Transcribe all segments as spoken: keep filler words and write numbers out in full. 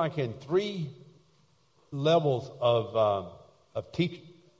like in three levels of uh, of teaching.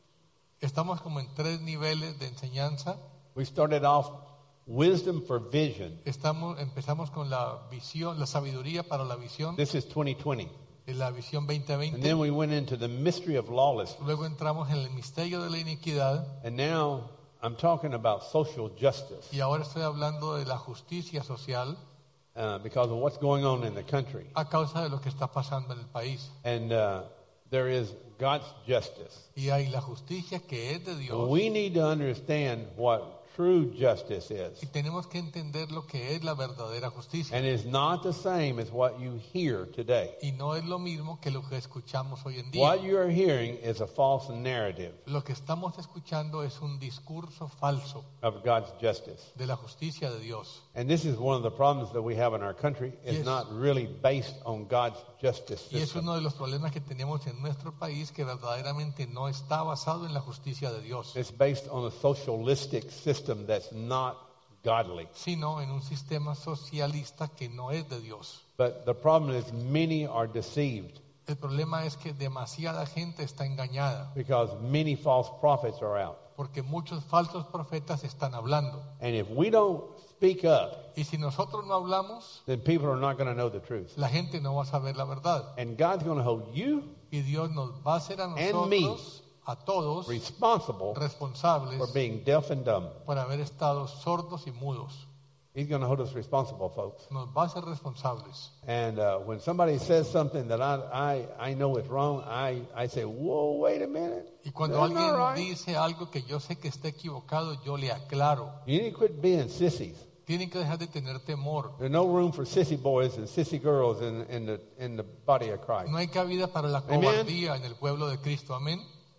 Estamos como en tres niveles de enseñanza. We started off wisdom for vision. Estamos, empezamos con la visión, la sabiduría para la visión, This is twenty twenty. la visión veinte And veinte. then we went into the mystery of lawlessness. Luego entramos en el misterio de la iniquidad And now I'm talking about social justice y ahora estoy hablando de la justicia social uh, because of what's going on in the country. a causa de lo que está pasando en el país. And uh, there is God's justice. Y hay la justicia que es de Dios. We need to understand what true justice Y is. tenemos que entender lo que es la verdadera justicia. And it's not the same as what you hear today. Y no es lo mismo que lo que escuchamos hoy en día. What you're hearing is a false narrative Lo que estamos escuchando es un discurso falso of God's justice. de la justicia de Dios. And this is one of the problems that we have in our country. It's Yes. not really based on God's justice Y es system. uno de los problemas que tenemos en nuestro país, que verdaderamente no está basado en la justicia de Dios, It's based on a socialistic system that's not godly. sino en un sistema socialista que no es de Dios. But the problem is many are deceived El problema es que demasiada gente está engañada, because many false prophets are out. porque muchos falsos profetas están hablando. And if we don't speak up, Y si nosotros no hablamos, then people are not going to know the truth. la gente no va a saber la verdad. And God's going to hold you Y Dios nos va a hacer a And me. nosotros, a todos, responsible responsables for being deaf and dumb. por haber estado sordos y mudos. He's going to hold us responsible, folks. Nos va a hacer responsables. And uh, when somebody says something that I, I, I know is wrong, I, I say, whoa, wait a minute. Y cuando That's alguien not right. dice algo que yo sé que está equivocado, yo le aclaro. You need to quit being sissies. Tienen que dejar de tener temor. There's no room for sissy boys and sissy girls in, in, the, in the body of Christ. No hay cabida para la Amen. cobardía en el pueblo de Cristo. Amén.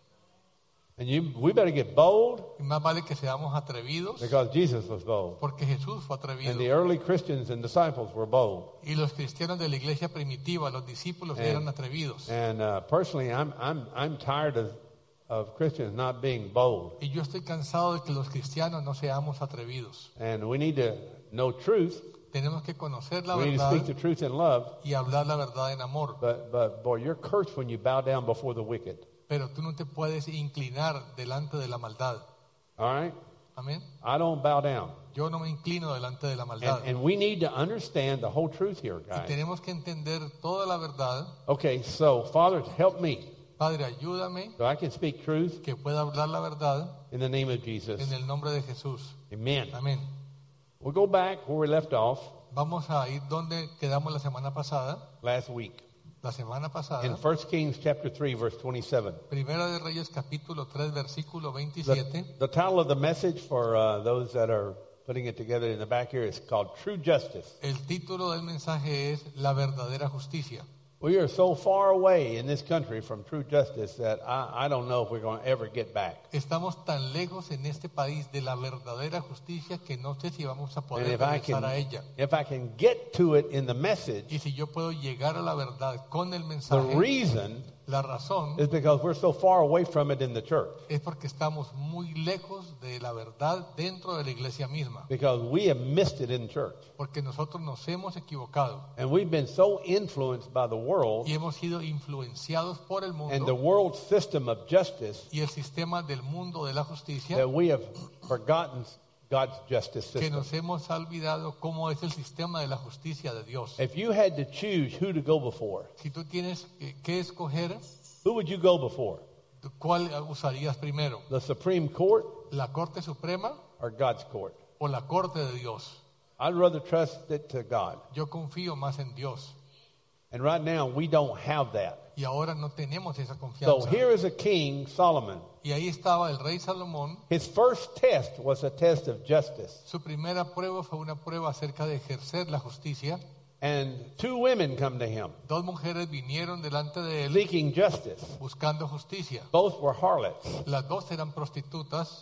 And you, we better get bold Y más vale que seamos atrevidos, because Jesus was bold. porque Jesús fue atrevido. And the early Christians and disciples were bold. Y los cristianos de la iglesia primitiva, los discípulos, And- eran atrevidos. And uh, personally, I'm, I'm, I'm tired of, of Christians not being bold. Y yo estoy cansado de que los cristianos no seamos atrevidos. And we need to know truth. Tenemos que conocer la We need to verdad speak the truth in love. y hablar la verdad en amor. But, but boy, you're cursed when you bow down before the wicked. Pero tú no te puedes inclinar delante de la maldad. All right? Amén. I don't bow down. Yo no me inclino delante de la maldad. And, and we need to understand the whole truth here, Y guys. tenemos que entender toda la verdad. Okay, so Father, help me Padre, ayúdame so I can speak truth que pueda hablar la verdad in the name of Jesus. en el nombre de Jesús. Amen. Amén. We'll go back where we left off Vamos a ir donde quedamos la semana pasada. last week La semana in pasada, First Kings chapter three, verse twenty-seven. Primera de Reyes capítulo tres, versículo The, veintisiete. the title of the message for uh, those that are putting it together in the back here is called True Justice. El título del mensaje es La verdadera justicia. We are so far away in this country from true justice that I, I don't know if we're going to ever get back. Estamos tan lejos en este país de la verdadera justicia que no sé si vamos a And poder if I regresar can, a ella. if I can get to it in the message, Y si yo puedo llegar a la verdad con el the mensaje, reason la razón is because we're so far away from it in the church. es porque estamos muy lejos de la verdad dentro de la iglesia misma. Because we have missed it in church. Porque nosotros nos hemos equivocado And we've been so influenced by the world y hemos sido influenciados por el and the mundo world system of justice y el sistema del mundo de la justicia, that we have forgotten God's justice que system. nos hemos olvidado cómo es el sistema de la justicia de Dios. If you had to choose who to go before, Si tú tienes que, que escoger, who would you go before? ¿cuál usarías primero? The Supreme Court ¿La Corte Suprema or God's court? o la Corte de Dios? I'd rather trust it to God. Yo confío más en Dios. And right now, we don't have that. Y ahora no tenemos esa So confianza. here is a king, Solomon. Y ahí estaba el rey Salomón. His first test was a test of justice. Su primera prueba fue una prueba acerca de ejercer la justicia. And two women come to him Dos mujeres vinieron delante de él seeking justice. buscando justicia. Both were harlots. Las dos eran prostitutas.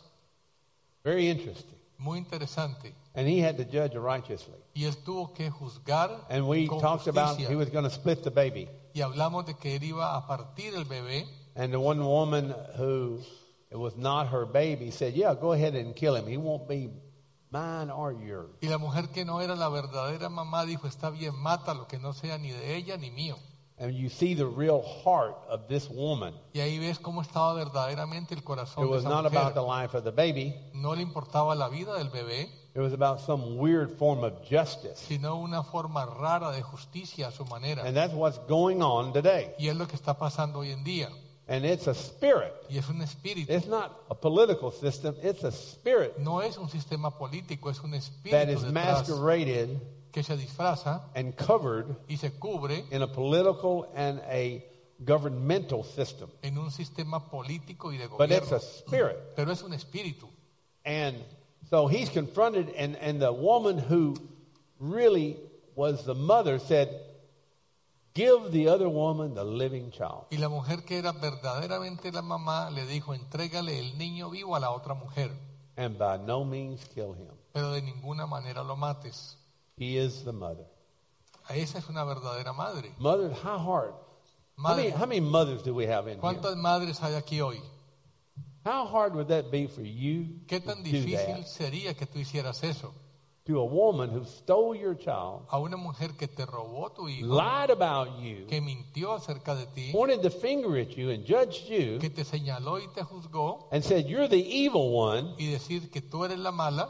Very interesting. Muy interesante. And he had to judge righteously. Y él tuvo que juzgar And we con talked about justicia. he was going to split the baby. Y hablamos de que él iba a partir el bebé. And the one woman who it was not her baby said, yeah, go ahead and kill him. He won't be mine or yours. Y la mujer que no era la verdadera mamá dijo, está bien, mata lo que no sea ni de ella ni mío. And you see the real heart of this woman. Y ahí ves cómo estaba verdaderamente el It corazón de was esa not about mujer. the life of the baby. No le importaba la vida del bebé, It was about some weird form of justice. sino una forma rara de justicia a su manera. And that's what's going on today. Y es lo que está pasando hoy en día. And it's a spirit. Y es un espíritu. It's not a political system. It's a spirit No es un sistema político, es un that espíritu is detrás masqueraded que se disfraza and covered y se cubre in a political and a governmental system. en un sistema político y de But it's gobierno. a spirit. Pero es un espíritu. And so he's confronted, and, and the woman who really was the mother said, give the other woman the living child. Y la mujer que era verdaderamente la mamá le dijo, entrégale el niño vivo a la otra mujer, And by no means kill him. pero de ninguna manera lo mates. He is the mother. Esa es una verdadera madre. Mother, how hard? How many, Madre, how many mothers do we have in here? ¿cuántas madres hay aquí hoy? How hard would that be for you ¿Qué to tan do difícil that sería que tú hicieras eso? to a woman who stole your child, A una mujer que te robó tu hijo, lied about you, que mintió acerca de ti, pointed the finger at you and judged you, que te señaló y te juzgó, and said, you're the evil one? y decir que tú eres la mala?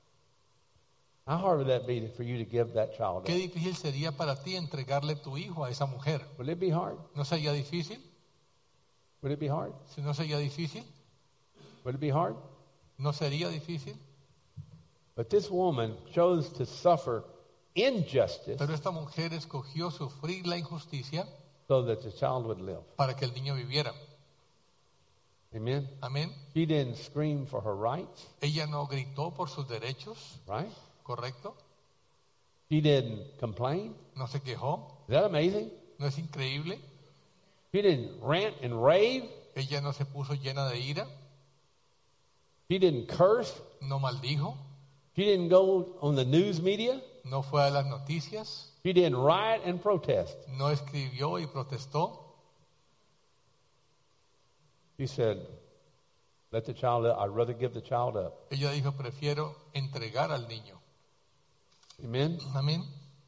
How hard would that be for you to give that child Qué up? difícil sería para ti entregarle tu hijo a esa mujer. Would it be hard? ¿No sería difícil? Would it be hard? Si no sería difícil, Would it be hard? ¿no sería difícil? But this woman chose to suffer injustice Pero esta mujer escogió sufrir la injusticia so that the child would live. para que el niño viviera. Amen? Amén. She didn't scream for her rights, Ella no gritó por sus derechos, right? ¿correcto? She didn't complain. No se quejó. Is that amazing? ¿No es increíble? She didn't rant and rave. Ella no se puso llena de ira, She didn't curse. no maldijo, She didn't go on the news media. no fue a las noticias, She didn't riot and protest. no escribió y protestó. She said, let the child live. I'd rather give the child up. Ella dijo, prefiero entregar al niño. Amen? Amén.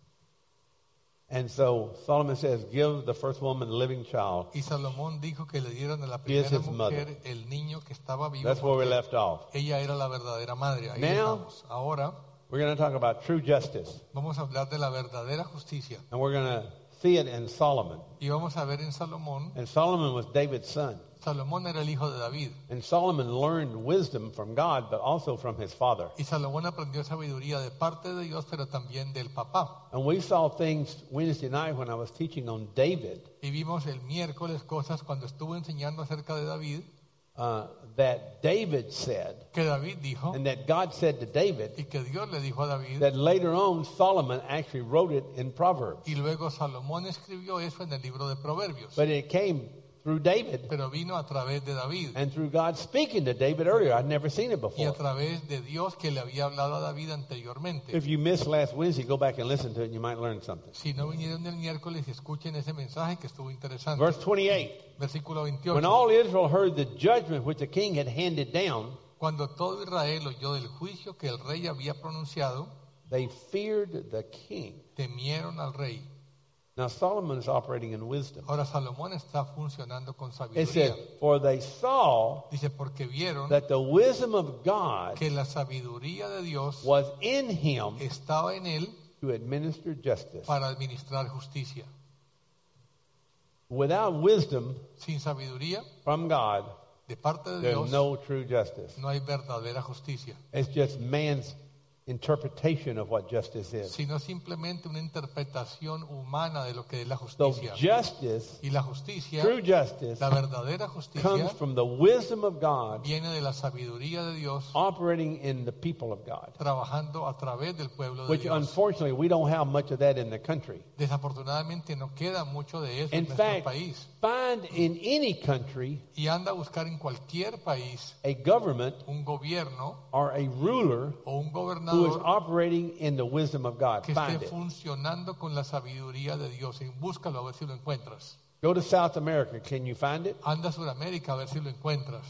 And so Solomon says, give the first woman the living child. Y Salomón dijo que le dieron a la He is primera his mujer mother. el niño que estaba vivo. That's where we porque left off. ella era la verdadera madre. Ahí Now- estamos. Ahora We're going to talk about true justice. vamos a hablar de la verdadera justicia. And we're going to see it in Solomon. Y vamos a ver en Salomón. And Solomon was David's son. Salomón era el hijo de David. And Solomon learned wisdom from God, but also from his father. Y Salomón aprendió sabiduría de parte de Dios, pero también del papá. And we saw things Wednesday night when I was teaching on David Y vimos el miércoles cosas cuando estuvo enseñando acerca de David, uh, that David said, que David dijo, and that God said to David, y que Dios le dijo a David, that later on Solomon actually wrote it in Proverbs. y luego Salomón escribió eso en el libro de Proverbios. But it came through David Pero vino a través de David and through God speaking to David earlier. I'd never seen it y a before. través de Dios que le había hablado a David anteriormente. If you missed last Wednesday, go back and listen to it and you might learn something. Si no vinieron el miércoles, escuchen ese mensaje que estuvo interesante. Verse twenty-eight. Versículo When veintiocho. all Israel heard the judgment which the king had handed down, Cuando todo Israel oyó del juicio que el rey había pronunciado, they feared the king. temieron al rey. Now Solomon is operating in wisdom. Ahora Salomón está funcionando con It sabiduría. said, for they saw Dice, porque vieron that the wisdom of God que la sabiduría de Dios was in him estaba en él to administer justice. para administrar justicia. Without wisdom Sin sabiduría from God, de parte de there's Dios no true justice. no hay verdadera justicia, It's just man's interpretation of what justice is. sino simplemente una interpretación humana de lo que es la So justicia. justice, Y la justicia, true justice, la verdadera comes justicia, from the wisdom of God viene de la sabiduría de Dios operating in the people of God, trabajando a través del pueblo de which Dios. unfortunately we don't have much of that in the country. Desafortunadamente no queda mucho de eso In en nuestro fact, país. find in any country Y anda a buscar en cualquier país a government un gobierno or a ruler o un who is gobernador operating in the wisdom of God. que Find esté it. funcionando con la sabiduría de Dios. Y búscalo a ver si lo encuentras. Go to South America. Can you find it? Anda a Sudamérica a ver si lo encuentras.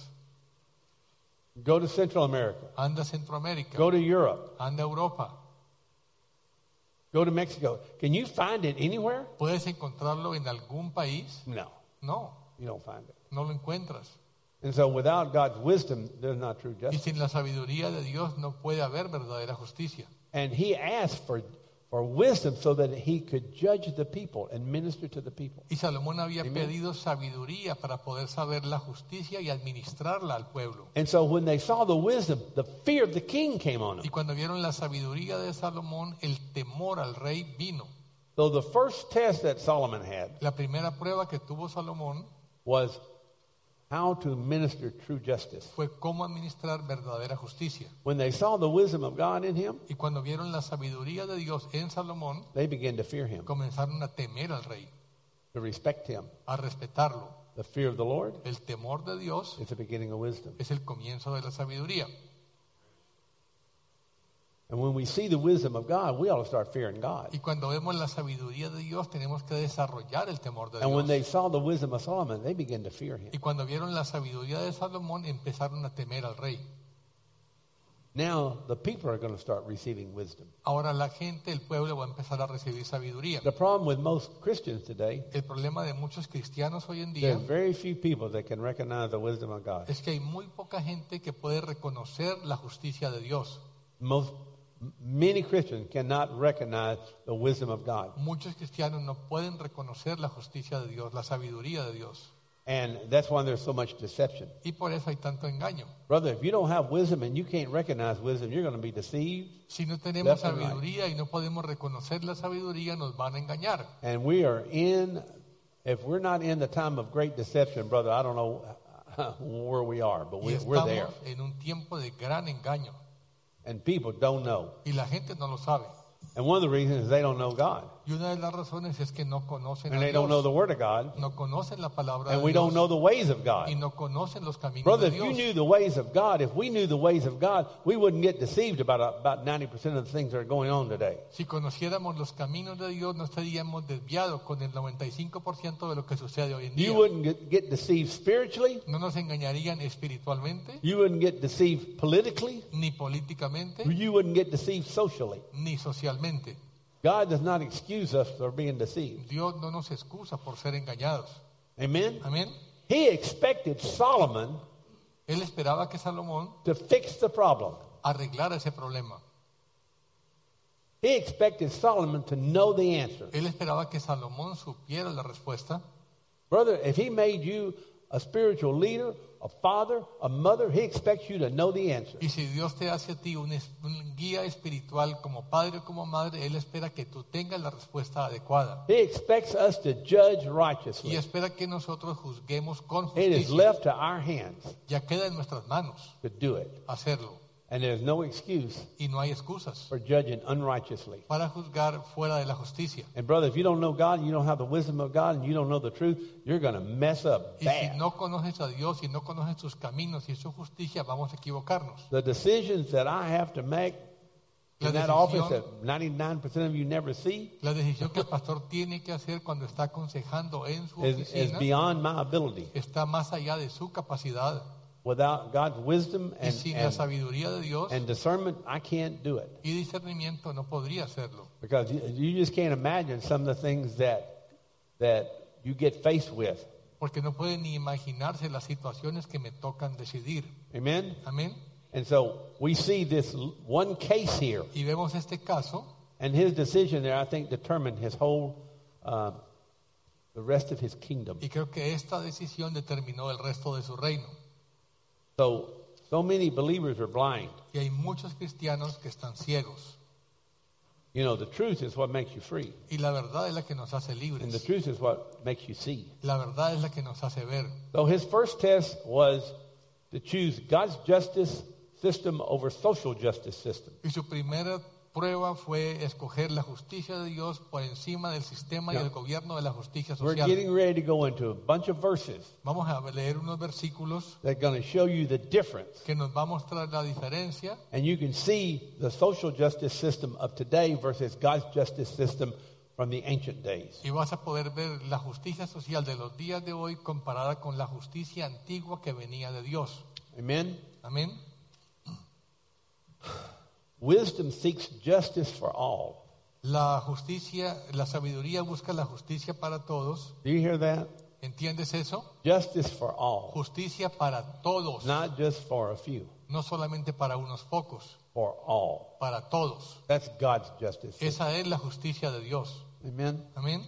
Go to Central America. Anda a Centroamérica. Go to Europe. Anda a Europa. Go to Mexico. Can you find it anywhere? ¿Puedes encontrarlo en algún país? No, No, you don't find it. no lo encuentras. And so without God's wisdom, there's not true Y justice. sin la sabiduría de Dios no puede haber verdadera justicia. And he asked for, for wisdom so that he could judge the people and minister to the people. Y Salomón había Amen. pedido sabiduría para poder saber la justicia y administrarla al pueblo. And so when they saw the wisdom, the fear of the king came on Y them. cuando vieron la sabiduría de Salomón, el temor al rey vino. So the first test that Solomon had La primera prueba que tuvo Salomón was how to minister true justice. fue cómo administrar verdadera justicia. When they saw the wisdom of God in him, Y cuando vieron la sabiduría de Dios en Salomón, they began to fear him, comenzaron a temer al rey, to respect him. a respetarlo. The fear of the Lord El temor de Dios is the beginning of wisdom. es el comienzo de la sabiduría. And when we see the wisdom of God, we ought to start fearing God. Y cuando vemos la sabiduría de Dios, tenemos que desarrollar el temor de And when they Dios. saw the wisdom of Solomon, they began to fear him. Y cuando vieron la sabiduría de Salomón, empezaron a temer al rey. Now the people are going to start receiving wisdom. Ahora la gente, el pueblo va a empezar a recibir sabiduría. The problem with most Christians today, El problema de muchos cristianos hoy en día there's very few people that can recognize the wisdom of God. es que hay muy poca gente que puede reconocer la justicia de Dios. Most many Christians cannot recognize the wisdom of God. Muchos cristianos no pueden reconocer la justicia de Dios, la sabiduría de Dios. And that's why there's so much deception. Y por eso hay tanto engaño. Brother, if you don't have wisdom and you can't recognize wisdom, you're going to be deceived. Si no tenemos Left and right. sabiduría y no podemos reconocer la sabiduría, nos van a engañar. And we are in, if we're not in the time of great deception, brother, I don't know where we are, but Y we, we're there. estamos en un tiempo de gran engaño. And people don't know. Y la gente no lo sabe. And one of the reasons is they don't know God. Y una de las razones es que no conocen And a they don't know the Dios. Word of God. No conocen la palabra And de we Dios. don't know the ways of God. Y no conocen los caminos Brother, de if you Dios. knew the ways of God, if we knew the ways of God, we wouldn't get deceived about about ninety percent of the things that are going on today. Si conociéramos los caminos de Dios, no estaríamos desviados con el noventa y cinco por ciento de lo que sucede hoy en día. You wouldn't get, get deceived spiritually. No nos engañarían espiritualmente, You wouldn't get deceived politically. ni políticamente, You wouldn't get deceived socially. ni socialmente. God does not excuse us for being deceived. Dios no nos excusa por ser engañados. Amen? Amén. He expected Solomon Él esperaba que Salomón to fix the problem. arreglara ese problema. He expected Solomon to know the answer. Él esperaba que Salomón supiera la respuesta. Brother, if he made you a spiritual leader, a father, a mother, he expects you to know the answer. Y si Dios te hace a ti un, es- un guía espiritual como padre o como madre, Él espera que tú tengas la respuesta adecuada. He expects us to judge Y righteously. espera que nosotros juzguemos con It is justicia. left to our hands Ya queda en nuestras manos to do it. hacerlo. And there's no excuse Y no hay excusas for judging unrighteously. para juzgar fuera de la justicia. And brother, if you don't know God, you don't have the wisdom of God, and you don't know the truth, you're going to mess up Y si bad. no conoces a Dios y no conoces sus caminos y su justicia, vamos a equivocarnos. The decisions that I have to make La in that decisión- office that ninety-nine percent of you never see La decisión que el pastor tiene que hacer cuando está aconsejando en su is, is oficina beyond my ability. está más allá de su capacidad. Without God's wisdom Y and, sin la and, sabiduría de Dios and discernment, I can't do it. y discernimiento no podría hacerlo. Because you, you just can't imagine some of the things that, that you get faced with. Porque no pueden ni imaginarse las situaciones que me tocan decidir. Amen? Amén. And so we see this l- one case here, Y vemos este caso and his decision there, I think, determined his whole, um, the rest of his kingdom. y creo que esta decisión determinó el resto de su reino. So, so many believers are blind. Y hay muchos cristianos que están ciegos. You know, the truth is what makes you free. Y la verdad es la que nos hace And the libres. truth is what makes you see. La verdad es la que nos hace ver. So his first test was to choose God's justice system over social justice system. Y su primera prueba fue escoger la justicia de Dios por encima del sistema y Yeah. el gobierno de la justicia We're social. getting ready to go into a bunch of verses Vamos a leer unos versículos that are going to show you the difference. que nos va a mostrar la diferencia And you can see the social justice system of today versus God's justice system from the ancient days. y vas a poder ver la justicia social de los días de hoy comparada con la justicia antigua que venía de Dios. Amen? Amén. Wisdom seeks justice for all. La justicia, la sabiduría busca la justicia para todos. Do you hear that? ¿Entiendes eso? Justice for all, Justicia para todos, not just for a few, no solamente para unos pocos, for all. para todos. That's God's justice. Esa es la justicia de Dios. Amen. Amén.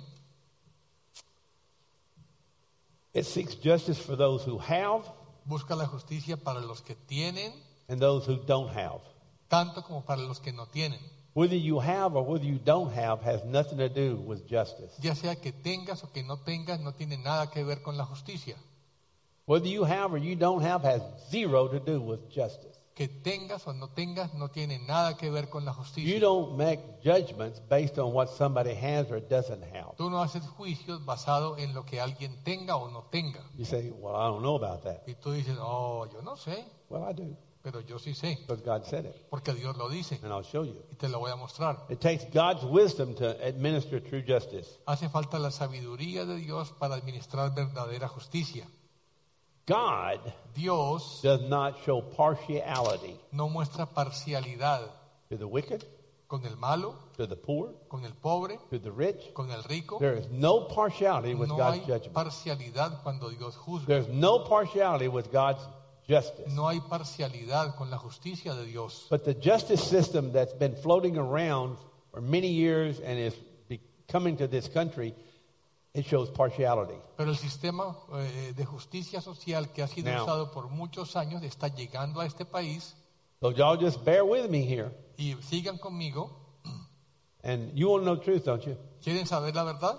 It seeks justice for those who have Busca la justicia para los que tienen, and those who don't have. tanto como para los que no tienen. Whether you have or whether you don't have has nothing to do with justice. Ya sea que tengas o que no tengas, no tiene nada que ver con la justicia. Whether you have or you don't have has zero to do with justice. Que tengas o no tengas, no tiene nada que ver con la You justicia. don't make judgments based on what somebody has or doesn't have. Tú no haces juicios basado en lo que alguien tenga o no tenga. You say, well, I don't know about that. Y tú dices, oh, yo no sé, Well, I do, pero yo sí sé, because God said it, porque Dios lo dice and I'll show you. y te lo voy a mostrar. It takes God's wisdom to administer true justice. Hace falta la sabiduría de Dios para administrar verdadera justicia. God Dios does not show partiality no muestra parcialidad to the wicked, con el malo, to the poor, con el pobre, to the rich. con el rico. There is no partiality with No God's hay judgment. parcialidad cuando Dios juzga. There's no partiality with God's justice. No hay parcialidad con la justicia de Dios. But the justice system that's been floating around for many years and is be- coming to this country, it shows partiality. Pero el sistema eh, de justicia social que ha sido Now. usado por muchos años está llegando a este país. So y'all just bear with me here. Y sigan conmigo. And you want to know the truth, don't you? ¿Quieren saber la verdad?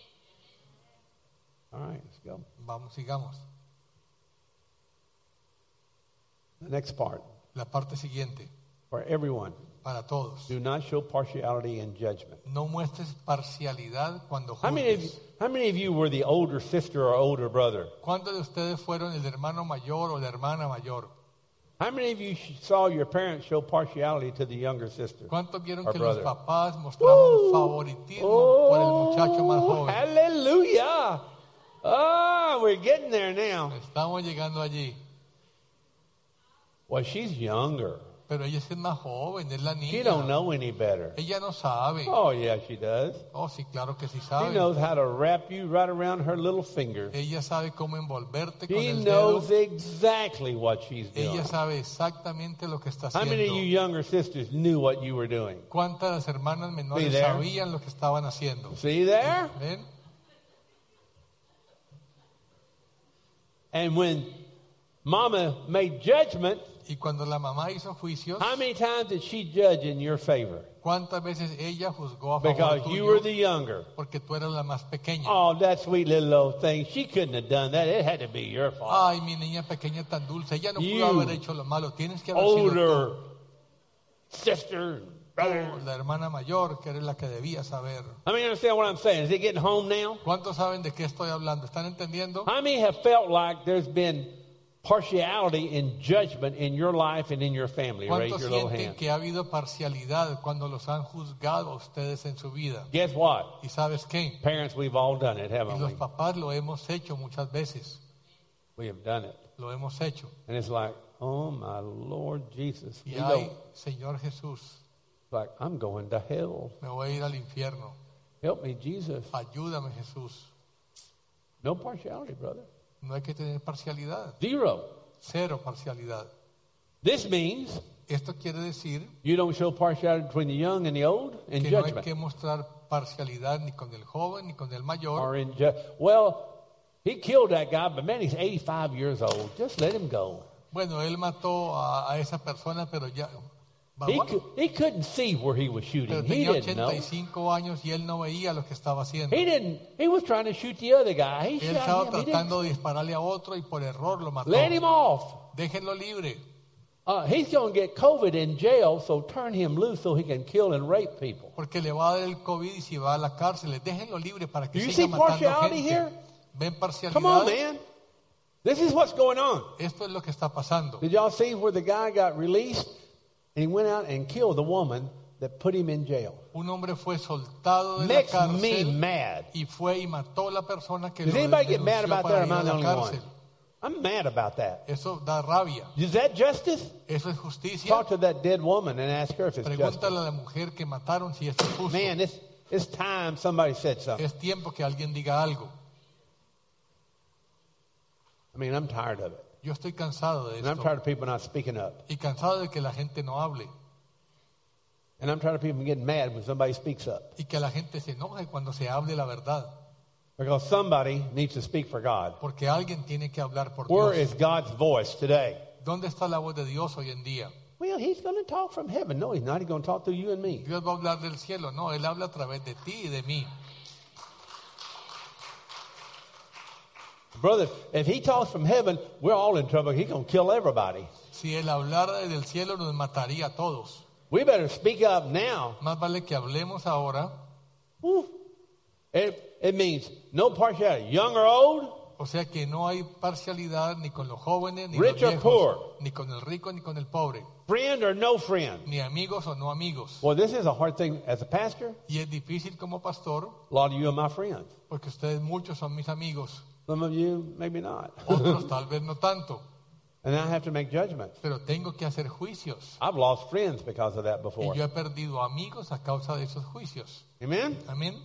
All right, let's go. Vamos, sigamos. The next part. La parte siguiente, For everyone, para todos. do not show partiality in judgment. No muestres parcialidad cuando How many, of you, juzgues. how many of you were the older sister or older brother? ¿Cuántos de ustedes fueron el hermano mayor o la hermana mayor? How many of you sh- saw your parents show partiality to the younger sister? ¿Cuántos vieron Or que brother. los papás mostraban Woo! favoritismo Oh, por el muchacho más joven? Hallelujah. Oh, we're getting there now. Estamos llegando allí. Well, she's younger. Pero ella es más joven, es la She don't niña. know any better. Ella no sabe. Oh, yeah, she does. Oh, sí, claro que sí She sabe. knows how to wrap you right around her little finger. Ella sabe cómo envolverte con She el dedo. knows exactly what she's doing. Ella sabe exactamente lo que está How many of you haciendo. younger sisters knew what you were doing? ¿Cuántas de las hermanas See menores there? sabían lo que estaban haciendo? See there? ¿Ven? And when Mama made judgment, Y cuando la mamá hizo juicios, how many times did she judge in your favor? ¿cuántas veces ella juzgó a favor Because you were tuyo? the younger. Porque tú eras la más pequeña. Oh, that sweet little old thing. She couldn't have done that. It had to be your fault. Ay, mi niña pequeña tan dulce. Ella no You, pudo haber hecho lo malo. Tienes que haber sido Older tú. sister, brother. Tú, la hermana mayor, que eres la que debía saber. How many understand what I'm saying? Is it getting home now? ¿Cuántos saben de qué estoy hablando? ¿Están entendiendo? How many have felt like there's been partiality in judgment in your life and in your family? Raise ¿Cuántos your little sienten hand. que ha habido parcialidad cuando los han juzgado a ustedes en su vida? Guess what? ¿Y sabes qué? Parents, we've all done it, Y haven't los we? papás lo hemos hecho muchas veces. We have done it. Lo hemos hecho. And it's like, oh my Lord Jesus. Y We ay, go, Señor Jesús, like, I'm going to hell. me voy a ir al infierno. Help me, Jesus. Ayúdame, Jesús. No partiality, brother. No hay que tener parcialidad. Zero. Cero parcialidad. This means Esto quiere decir you don't show partiality between the young and the old in que no hay judgment. que mostrar parcialidad ni con el joven ni con el mayor. Or in ju- well, he killed that guy, but man, he's eighty-five years old. Just let him go. Bueno, él mató a, a esa persona, pero ya... He, Vamos. could, he couldn't see where he was shooting. Pero He tenía didn't know. ochenta y cinco años y él no veía lo que estaba haciendo. He didn't. He was trying to shoot the other guy. He Él estaba shot him. He tratando didn't. de dispararle a otro y por error lo mató. Let him off. Déjenlo libre. Uh, he's going to get COVID in jail, so turn him loose so he can kill and rape people. Porque le va a dar el COVID y si va a la cárcel, déjenlo libre para que Do you siga see matando partiality gente. here? ¿Ven parcialidad? Come on, man. This is what's going on. Esto es lo que está pasando. Did y'all see where the guy got released and he went out and killed the woman that put him in jail? Un hombre fue soltado de la Makes me cárcel mad. y fue y mató a la persona que Does lo anybody get mad denunció about para that, or ir am I a the la only one? cárcel. I'm mad about that. Eso da rabia. Is that justice? Eso es justicia. Talk to that dead woman and ask her if it's justice. Pregúntale a la mujer que mataron si esto es justo. Man, it's, it's time somebody said something. Es tiempo que alguien diga algo. I mean, I'm tired of it. Yo estoy cansado de And I'm esto. tired of people not speaking up. Y cansado de que la gente no hable. And I'm tired of people getting mad when somebody speaks up. Y que la gente se enoje cuando se hable la verdad. Because somebody needs to speak for God. Porque alguien tiene que hablar por Where Dios. is God's voice today? ¿Dónde está la voz de Dios hoy en día? Well, he's going to talk from heaven. No, he's not. He's going to talk through you and me. Dios va a hablar del cielo. No, Él habla a través de ti y de mí. Brother, if he talks from heaven, we're all in trouble. He's going to kill everybody. Si Él hablara del cielo, nos mataría a todos. We better speak up now. Más vale que hablemos ahora. Woo. It, it means no partiality, young or old, O sea que no hay parcialidad ni con los jóvenes, ni Rich los or viejos, poor. ni con el rico, ni con el pobre, friend or no friend. ni amigos o no amigos. Well, this is a hard thing as a pastor. Y es difícil como pastor, A lot of you are my friends. porque ustedes muchos son mis amigos, Some of you, maybe not. otros tal vez no tanto, And I have to make judgments. pero tengo que hacer juicios. I've lost friends because of that Y before. yo he perdido amigos a causa de esos juicios. Amen? Amén.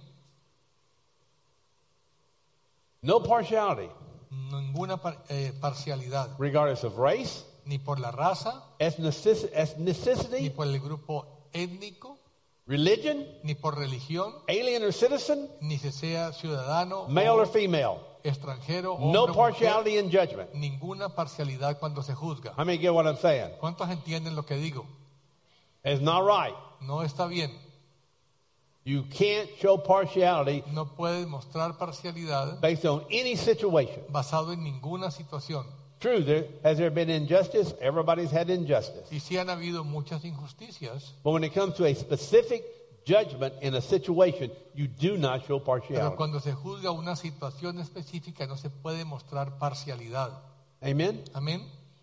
No partiality, Ninguna par- eh, parcialidad, regardless of race, ni por la raza, ethnici- ni ethnicity, por el grupo étnico, religion, ni por religión, alien or citizen, ni se sea ciudadano male o or female. extranjero, No hombre o mujer, partiality in judgment. ninguna parcialidad cuando se juzga. How many get what I'm saying? ¿Cuántos entienden lo que digo? It's not right. No está bien. You can't show partiality No puedes mostrar parcialidad based on any situation. basado en ninguna situación. True, there, has there been injustice? Everybody's had injustice. Y sí han habido muchas injusticias, But when it comes to a specific judgment in a situation, you do not show pero partiality. cuando se juzga una situación específica no se puede mostrar parcialidad. Amen? Amén.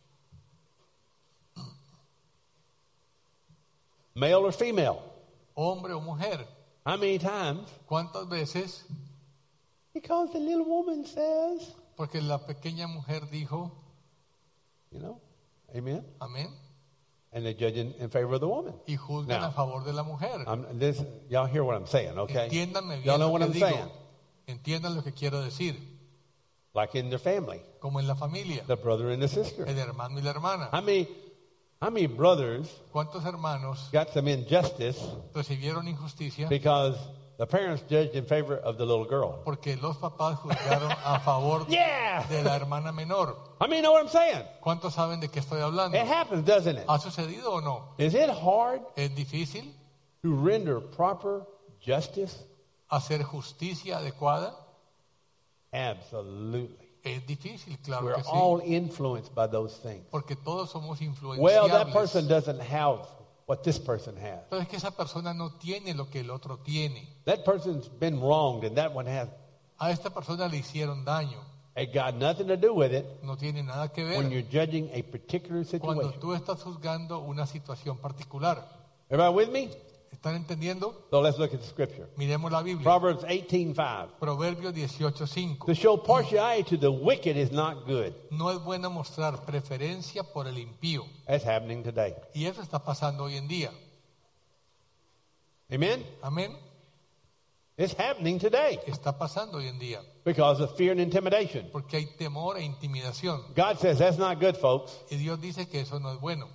Male or female? Hombre o mujer. How many times? ¿Cuántas veces? Because the little woman says, Porque la pequeña mujer dijo, you know, amen? amén, And they judge in, in favor of the woman. y juzgan Now, a favor de la mujer. I'm, this, y'all hear what I'm saying, okay? Entiéndanme Y'all bien know lo what que I'm digo. saying? Entiendan lo que quiero decir. Like in their family, Como en la familia, the brother and the sister. el hermano y la hermana. How many, how many brothers ¿Cuántos hermanos got some injustice recibieron injusticia because the parents judged in favor of the little girl? porque los papás juzgaron a favor Yeah! de la hermana menor? How many know what I'm saying? ¿Cuántos saben de qué estoy hablando? It happens, doesn't it? ¿Ha sucedido o no? Is it hard ¿Es difícil to render proper justice? hacer justicia adecuada? Absolutely. Es difícil, claro We're que sí. all influenced by those things. Porque todos somos Well, that influenciables. person doesn't have what this person has. Pero es que esa persona no tiene lo que el otro tiene. That person's been wronged and that one has. A esta persona le hicieron daño. It got nothing to do with it No tiene nada que when ver you're judging a particular cuando situation. tú estás juzgando una situación particular. Everybody with me? ¿Están entendiendo? So let's look at the scripture. Miremos la Biblia. Proverbs eighteen five. Proverbios dieciocho cinco. To show partiality to the wicked is not good. No es bueno mostrar preferencia por el impío. That's happening today. Y eso está pasando hoy en día. Amen? Amén. It's happening today Está pasando hoy en día. because of fear and intimidation. Porque hay temor e intimidación. God says that's not good, folks. Y Dios dice que eso no es bueno.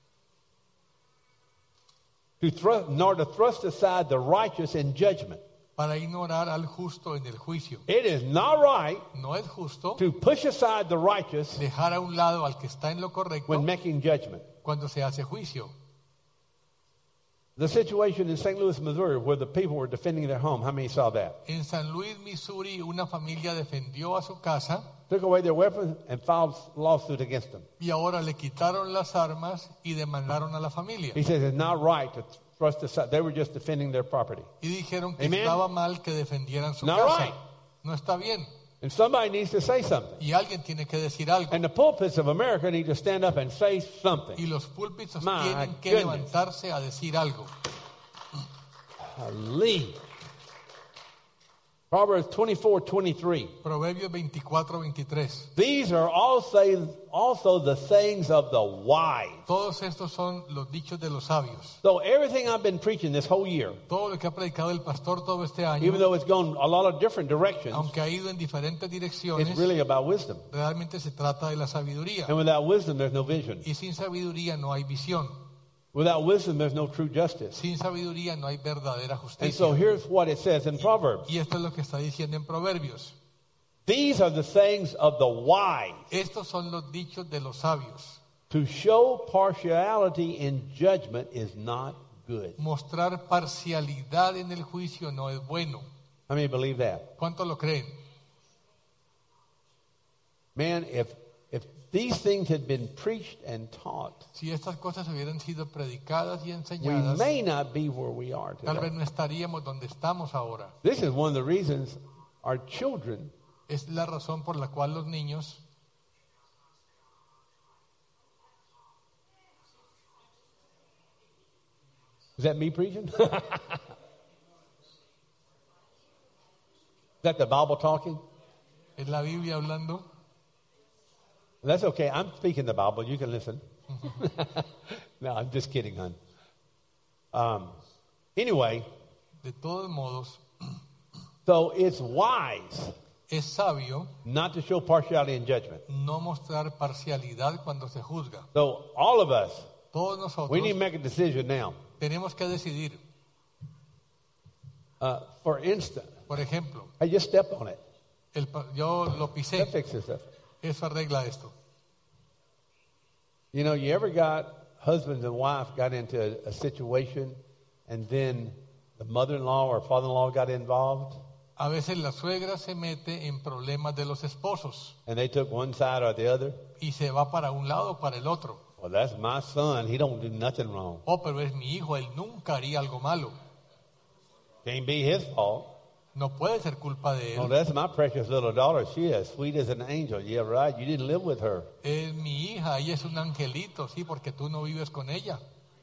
To thrust, nor to thrust aside the righteous in judgment. Para ignorar al justo en el juicio. It is not right No es justo to push aside the righteous dejar a un lado al que está en lo correcto when making judgment. cuando se hace juicio. The situation in Saint Louis, Missouri, where the people were defending their home, how many saw that? En San Luis, Missouri, una familia defendió a su casa Took away their weapons and filed lawsuit against them. y ahora le quitaron las armas y demandaron a la familia. He says it's not right to thrust aside. They were just defending their property. Y dijeron que Amen. estaba mal que defendieran su Not casa. right. No está bien. And somebody needs to say something. Y alguien tiene que decir algo. And the pulpits of America need to stand up and say something. Y los púlpitos My tienen que goodness. levantarse a decir algo. Golly. Proverbs twenty-four twenty-three. Proverbios veinticuatro veintitrés. These are also, also the sayings of the wise. Todos estos son los dichos de los sabios. So everything I've been preaching this whole year, Todo lo que ha predicado el pastor todo este año, even though it's gone a lot of different directions, aunque ha ido en diferentes direcciones, it's really about wisdom. realmente se trata de la sabiduría. And without wisdom, there's no vision. Y sin sabiduría no hay visión. Without wisdom, there's no true justice. Sin sabiduría no hay verdadera And so justicia. here's what it says in Proverbs. Y esto es lo que está diciendo en Proverbios. These are the sayings of the wise. Estos son los dichos de los sabios. To show partiality in judgment is not good. Mostrar parcialidad en el juicio no es bueno. How many believe that? ¿Cuánto lo creen? Man, if if these things had been preached and taught, Si estas cosas hubieran sido predicadas y we enseñadas, may not be where we are tal vez today. no estaríamos donde estamos ahora. This is one of the reasons our children Es la razón por la cual los niños Is that me preaching? Is that the Bible talking? es la Biblia hablando. That's okay. I'm speaking the Bible. You can listen. No, I'm just kidding, hon. Um, anyway, De todos modos, so it's wise es sabio not to show partiality in judgment. no mostrar parcialidad cuando se juzga. So all of us, Todos nosotros we need to make a decision now. tenemos que decidir. Uh, for instance, Por ejemplo, I just stepped on it. el pa- yo lo That pisé. fixes it. Eso arregla esto. You know, you ever got husbands and wife got into a, a situation and then the mother-in-law or father-in-law got involved A veces la suegra se mete en problemas de los esposos and they took one side or the other? y se va para un lado o para el otro. Well, that's my son. He don't do nothing wrong. Oh, pero es mi hijo, él nunca haría algo malo. Can't be his fault. No puede ser culpa de Oh, él. that's my precious little daughter. She is sweet as an angel. Yeah, right. You didn't live with her. Es mi hija, ella es un angelito, sí, porque tú no vives con ella.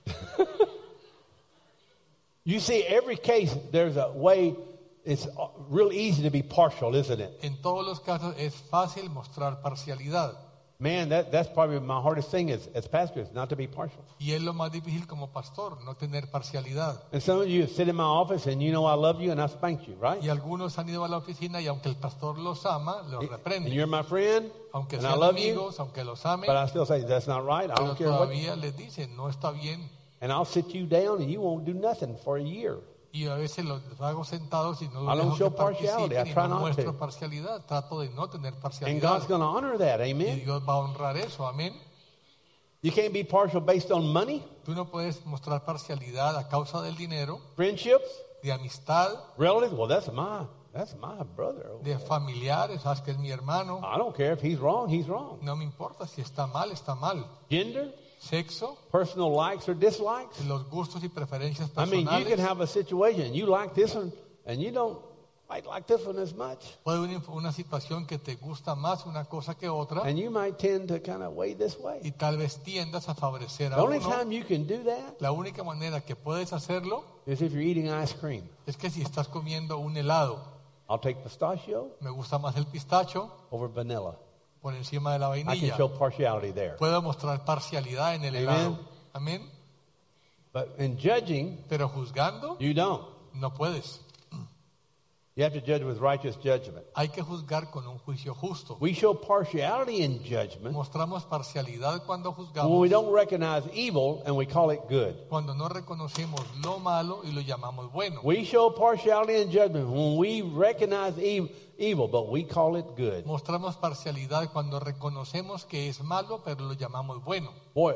You see, every case, there's a way, it's real easy to be partial, isn't it? En todos los casos es fácil mostrar parcialidad. Man, that, that's probably my hardest thing as, as pastors, not to be partial. Y es lo más difícil como pastor, no tener parcialidad. And some of you sit in my office and you know I love you and I spanked you, right? Y algunos han ido a la oficina y aunque el pastor los ama, los And reprende. you're my friend Aunque and I sean love you, amigos, aunque los amen, but I still say that's not right. I pero don't care what. todavía les dicen, no está bien. And I'll sit you down and you won't do nothing for a year. Y a veces los hago sentados y no I los don't dejo show que partiality. I participen y try no not muestro to. parcialidad. Trato de no tener And parcialidad. God's going to honor that. Y Amen. Dios va a honrar eso, amén. You can't be partial based on money, Tú no puedes mostrar parcialidad a causa del dinero, friendships, de amistad, relatives. Well, that's my that's my brother. over de there. familiares, sabes que es mi hermano. I don't care if he's wrong. He's wrong. No me importa si está mal, está mal. Gender, Sexo, personal likes or dislikes. los gustos y preferencias I mean, you personales. can have a situation you like this one and you don't quite like this one as much, Puede haber una situación que te gusta más una cosa que otra and you might tend to kind of weigh this way. y tal vez tiendas a favorecer The a only uno. time you can do that La única manera que puedes hacerlo is if you're eating ice cream. es que si estás comiendo un helado, I'll take pistachio me gusta más el pistacho over vanilla. por encima de la I can vainilla. show partiality there. Puedo mostrar parcialidad en el Amen. helado. Amén. But in judging, Pero juzgando, you don't. no puedes. You have to judge with righteous judgment. Hay que juzgar con un juicio justo. We show partiality in judgment Mostramos parcialidad cuando when juzgamos, we don't recognize evil and we call it good. cuando no reconocemos lo malo y lo llamamos bueno. We show partiality in judgment when we recognize ev- evil, but we call it good. Mostramos parcialidad cuando reconocemos que es malo, pero lo llamamos bueno. Boy,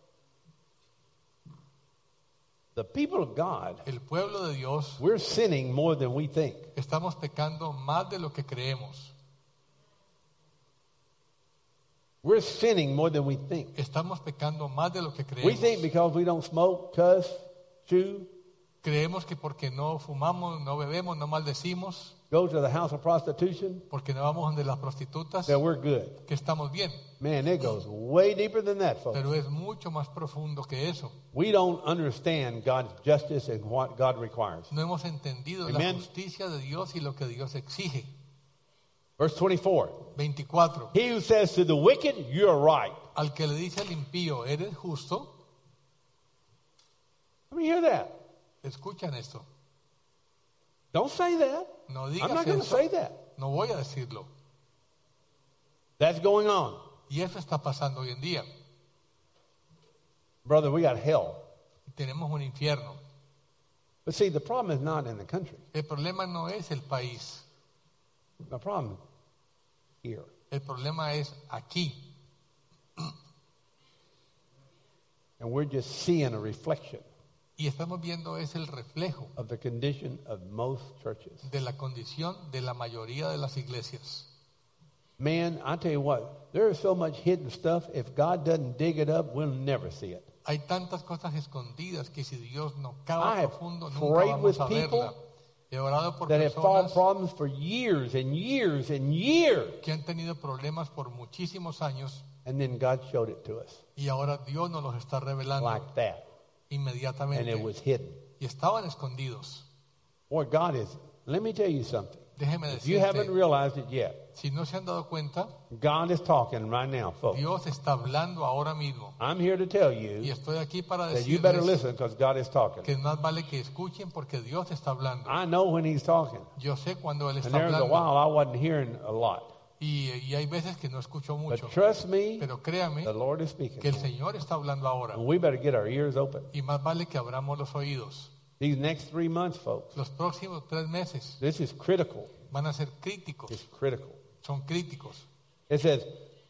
the people of God, El pueblo de Dios, we're sinning more than we think. estamos pecando más de lo que creemos. We're sinning more than we think. Estamos pecando más de lo que We think creemos. because we don't smoke, cuss, chew, Creemos que porque no fumamos, no bebemos, no maldecimos, go to the house of prostitution, porque no vamos donde las prostitutas, that we're good. que estamos bien. Man, it goes way deeper than that, folks. Pero es mucho más profundo que eso. We don't understand God's justice and what God requires. No hemos entendido Amen. la justicia de Dios y lo que Dios exige. Verse twenty-four. veinticuatro. He who says to the wicked, you're right. Al que le dice al impío, eres justo, Let me hear that. escuchan esto. Don't say that. No I'm digas not going to eso. say that. No voy a decirlo. That's going on. Y eso está pasando hoy en día. Brother, we got hell. Tenemos un infierno. But see, the problem is not in the country. El problema no es el país. The problem is here. El problema es aquí. And we're just seeing a reflection Y estamos viendo es el reflejo of the condition of most churches. de la condición de la mayoría de las iglesias. Man, I tell you what, there is so much hidden stuff. If God doesn't dig it up, we'll never see it. Hay tantas cosas escondidas que si Dios no I cava have profundo, nunca prayed vamos with a people verla. He orado por That have solved personas problems for years and years and years. que han tenido problemas por muchísimos años And then God showed it to us y ahora Dios nos los está revelando like that. And inmediatamente. it was hidden. Y estaban escondidos. Boy, God is, let me tell you something. Déjeme If you haven't decirte, realized it yet, si no se han dado cuenta, God is talking right now, folks. Dios está hablando ahora mismo. I'm here to tell Y you estoy aquí para that you better decirles listen because God is talking. que más vale que escuchen porque Dios está hablando. I know when He's talking. Yo sé cuando Él And está there was a hablando. while I wasn't hearing a lot. Y, y hay veces que no escucho mucho. But trust me, Pero créame the Lord is speaking. que el Señor está hablando ahora. And we better get our ears open. Y más vale que abramos los oídos. These next three months, folks, Los próximos tres meses this is critical. van a ser críticos. It's critical. Son críticos. It says,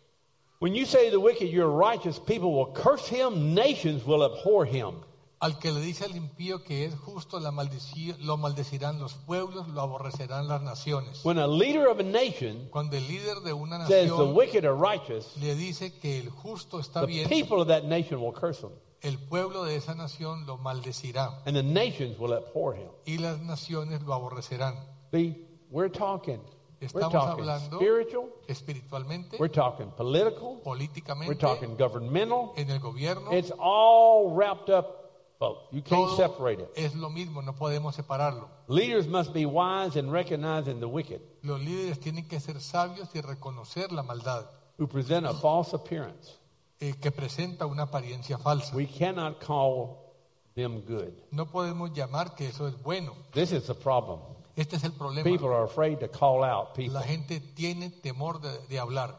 when you say to the wicked, you're righteous, people will curse him, nations will abhor him. Al que le dice al impío que es justo, la maldici- lo maldecirán los pueblos, lo aborrecerán las naciones. When a leader of a nation Cuando el líder de una says the nación wicked are righteous, le dice que el justo está the bien, people of that nation will curse him, el pueblo de esa nación lo maldecirá and the nations will abhor him. y las naciones lo aborrecerán. See, we're talking, we're Estamos talking hablando spiritual, espiritualmente, we're talking political, we're políticamente, talking governmental. en el gobierno. It's all wrapped up, folks. You can't Todo separate it. es lo mismo, no podemos separarlo. Leaders must be wise in recognizing the wicked Los líderes tienen que ser sabios y reconocer la maldad who present a false appearance. eh, que presenta una apariencia falsa. We cannot call them good. No podemos llamar que eso es bueno. This is the problem. Este es el problema. People are afraid to call out people. La gente tiene temor de, de hablar.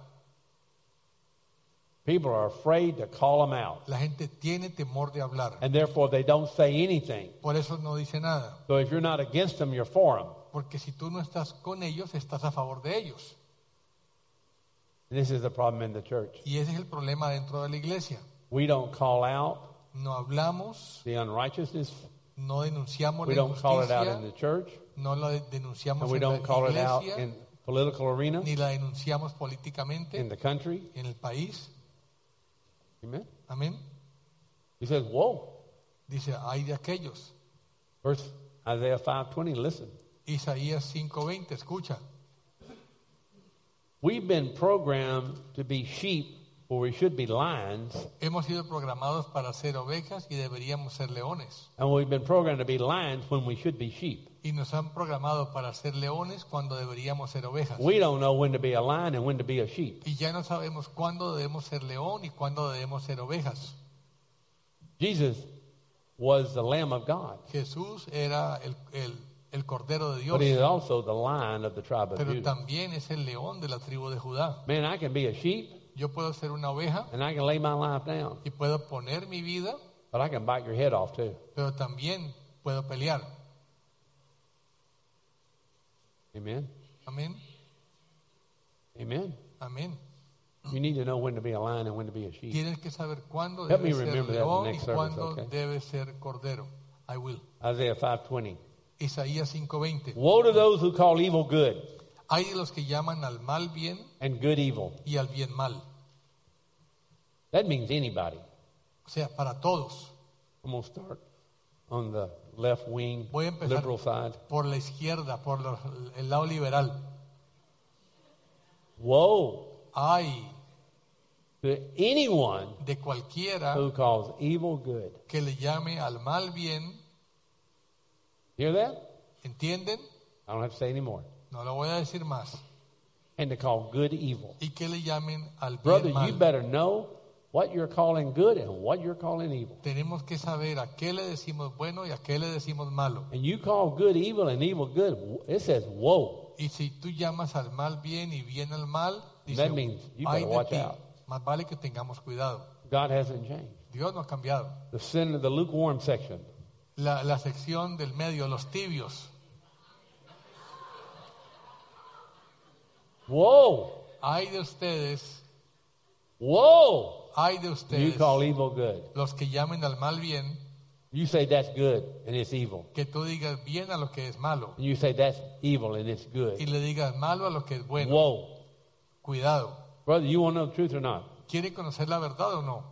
People are afraid to call them out. La gente tiene temor de hablar. And therefore they don't say anything. Por eso no dice nada. So if you're not against them, you're for them. Porque si tú no estás con ellos, estás a favor de ellos. And this is the problem in the church. Y ese es el problema dentro de la iglesia. We don't call out No hablamos, the unrighteousness. no denunciamos We la don't call it out in injusticia, the church. no la de- denunciamos And we en la don't call it out iglesia, in political arena, ni la denunciamos políticamente in the country. en el país. Amen. Amén. He says, whoa. Dice, hay de aquellos. Verse Isaiah five twenty, listen. Isaías cinco veinte, escucha. We've been programmed to be sheep where we should be lions. Hemos sido programados para ser ovejas y deberíamos ser leones. And we've been programmed to be lions when we should be sheep. Y nos han programado para ser leones cuando deberíamos ser ovejas. We don't know when to be a lion and when to be a sheep. Y ya no sabemos cuándo debemos ser león y cuándo debemos ser ovejas. Jesus was the Lamb of God, Jesús era el, el, el Cordero de Dios, but he is also the Lion of the tribe of pero Judah. también es el león de la tribu de Judá. Man, I can be a sheep Yo puedo ser una oveja and I can lay my life down, y puedo poner mi vida, but I can bite your head off too. pero también puedo pelear. Amen. Amén. Amen. Amén. You need to know when to be a lion and when to be a sheep. Tienes que saber cuándo Help debe me ser remember that in the león y next service, cuándo okay? debe ser cordero. I will. Isaiah five twenty. Isaías cinco veinte. Woe to those who call evil good Hay de los que llaman al mal bien and good evil. y al bien mal. That means anybody. O sea, para todos. I'm going to start. on the left wing, Voy a empezar liberal side. por la izquierda, por los- el lado liberal. Woe Ay to anyone de cualquiera who calls evil good. que le llame al mal bien. Hear that? ¿Entienden? I don't have to say any more. No lo voy a decir más. And to call good evil. Y que le llamen al Brother, bien you mal. better know what you're calling good and what you're calling evil. Tenemos que saber a qué le decimos bueno y a qué le decimos malo. And you call good evil and evil good, it says woe. Y si tú llamas al mal bien y bien al mal, dice, That means you ay better de watch ti. out. Más vale que tengamos cuidado. God hasn't changed. Dios no ha cambiado. The sin of the lukewarm section. La, la sección del medio, los tibios. Woe! Ay de ustedes, Woe! ay de You ustedes, call evil good. los que llamen al mal bien, You say that's good and it's evil. que tú digas bien a lo que es malo And you say that's evil and it's y good. le digas malo a lo que es bueno. Woe. Cuidado. Brother, you want to know the truth or not? ¿Quiere conocer la verdad o no?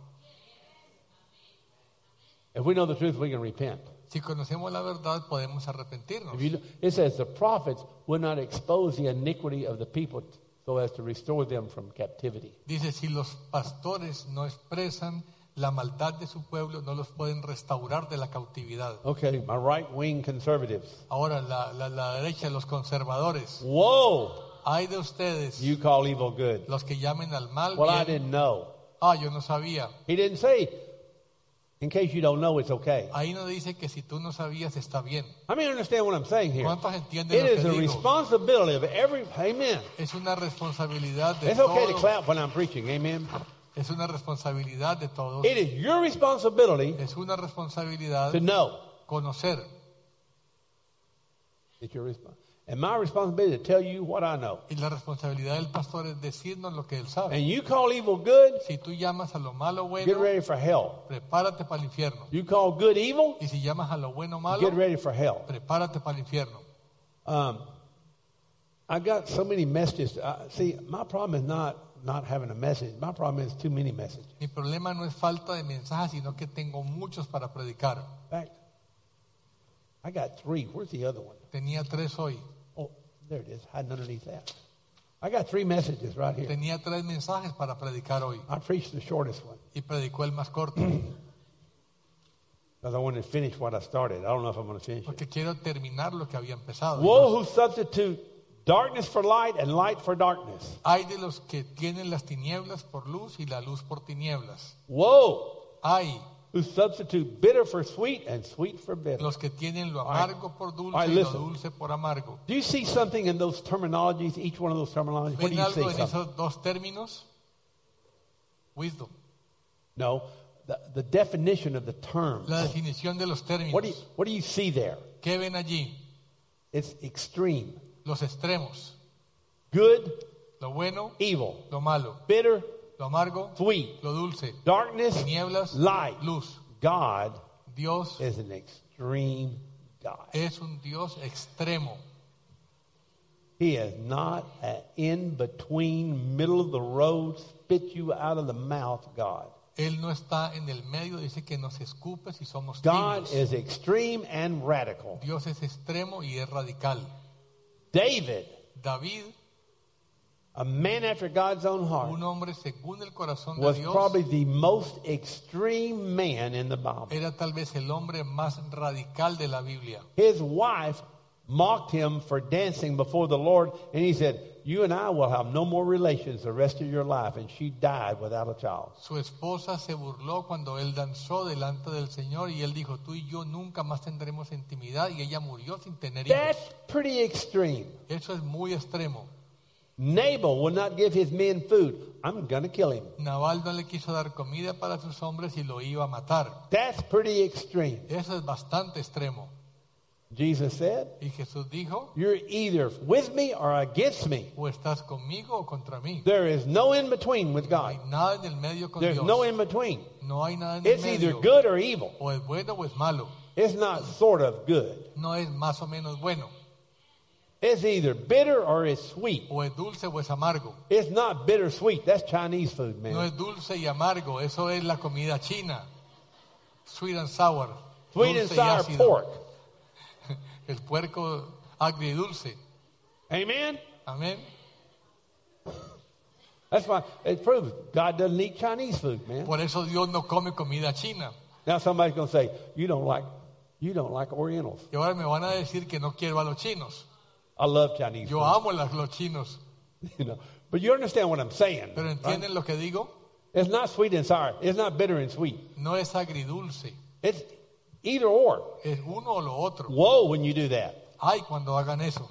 If we know the truth, we can repent. Si conocemos la verdad, podemos arrepentirnos. If you, it says the prophets would not expose the iniquity of the people so as to restore them from captivity. Dice, si los pastores no expresan la maldad de su pueblo, no los pueden restaurar de la cautividad. Okay, my right-wing conservatives. Ahora, la, la, la derecha, los conservadores. Woe! Ay de ustedes, You call evil good. los que llamen al mal Well, I bien. didn't know. Ah, yo no sabía. He didn't say, in case you don't know, it's okay. Ahí no dice que si tú no sabías está bien. I mean, understand what I'm saying here. ¿Cuántos entienden It lo is que a digo? responsibility of every, amen. Es una responsabilidad de It's okay to todos. clap when I'm preaching, amen. Es una responsabilidad de todos. It is your responsibility Es una responsabilidad to know. conocer. It's your responsibility. And my responsibility to tell you what I know. Y la responsabilidad del pastor es decirnos lo que él sabe. And you call evil good, Si tú llamas a lo malo get bueno, ready for hell. prepárate para el infierno. You call good evil, Y si llamas a lo bueno malo, get ready for hell. prepárate para el infierno. Um, I got so many messages. Uh, see, my problem is not not having a message. My problem is too many messages. Mi problema no es falta de mensajes, sino que tengo muchos para predicar. In fact, I got three. Where's the other one? Tenía tres hoy. Oh, there it is, hiding underneath that. I got three messages right here. Tenía tres mensajes para predicar hoy. I preached the shortest one Y predicó el más corto. because I wanted to finish what I started. I don't know if I'm going to finish it. Porque quiero terminar lo que había empezado. Woe who substitute darkness for light and light for darkness. Hay de los que tienen las tinieblas por luz y la luz por tinieblas. Woe Hay who substitute bitter for sweet and sweet for bitter. los que tienen lo amargo por dulce All right, y lo listen. dulce por amargo. Do you see something in those terminologies, each one of those terminologies? What do ¿Ven you algo see? en Something? esos dos términos? Wisdom. No, the, the definition of the terms. La definición de los términos. What do you, what do you see there? ¿Qué ven allí? It's extreme. Los extremos. Good, Lo bueno, evil, lo malo. bitter, Lo amargo, sweet, lo dulce. darkness, Tinieblas, light. luz. God Dios is an extreme God. es un Dios extremo. He is not an in-between, middle of the road, spit you out of the mouth God. Él no está en el medio, dice que nos escupe si somos God tibios. is extreme and radical. Dios es extremo y es radical. David, David, a man after God's own heart, un hombre según el corazón de was Dios, probably the most extreme man in the Bible. era tal vez el hombre más radical de la Biblia. His wife mocked him for dancing before the Lord, and he said, you and I will have no more relations the rest of your life. And she died without a child. Su esposa se burló cuando él danzó delante del Señor y él dijo, tú y yo nunca más tendremos intimidad, y ella murió sin tener hijos. That's pretty extreme. Eso es muy extremo. Nabal will not give his men food. I'm going to kill him. Nabal no le quiso dar comida para sus hombres y lo iba a matar. That's pretty extreme. Eso es bastante extremo. Jesus said, Y Jesús dijo, you're either with me or against me. o estás conmigo o contra mí. There is no in between with No God. hay nada en el medio con There's Dios. no in between. No hay nada en el It's either medio. good or evil. O es bueno o es malo. It's not sort of good. No es más o menos bueno. It's either bitter or it's sweet. O es dulce o es amargo. It's not bitter sweet. That's Chinese food, No man. es dulce y amargo. Eso es la comida china. Sweet and sour. Sweet and dulce y sour ácido. pork. El puerco agridulce. Amen? Amén. That's why it proves God doesn't eat Chinese food, man. Por eso Dios no come comida china. Now somebody's going to say, you don't like, you don't like Orientals. Y ahora me van a decir que no quiero a los chinos. I love Chinese Yo food. amo a los chinos. You know, but you understand what I'm saying. Pero right? ¿entienden lo que digo? It's not sweet and sour. It's not bitter and sweet. No es agridulce. It's either or. Es uno o lo otro. Whoa, when you do that. Ay, cuando hagan eso.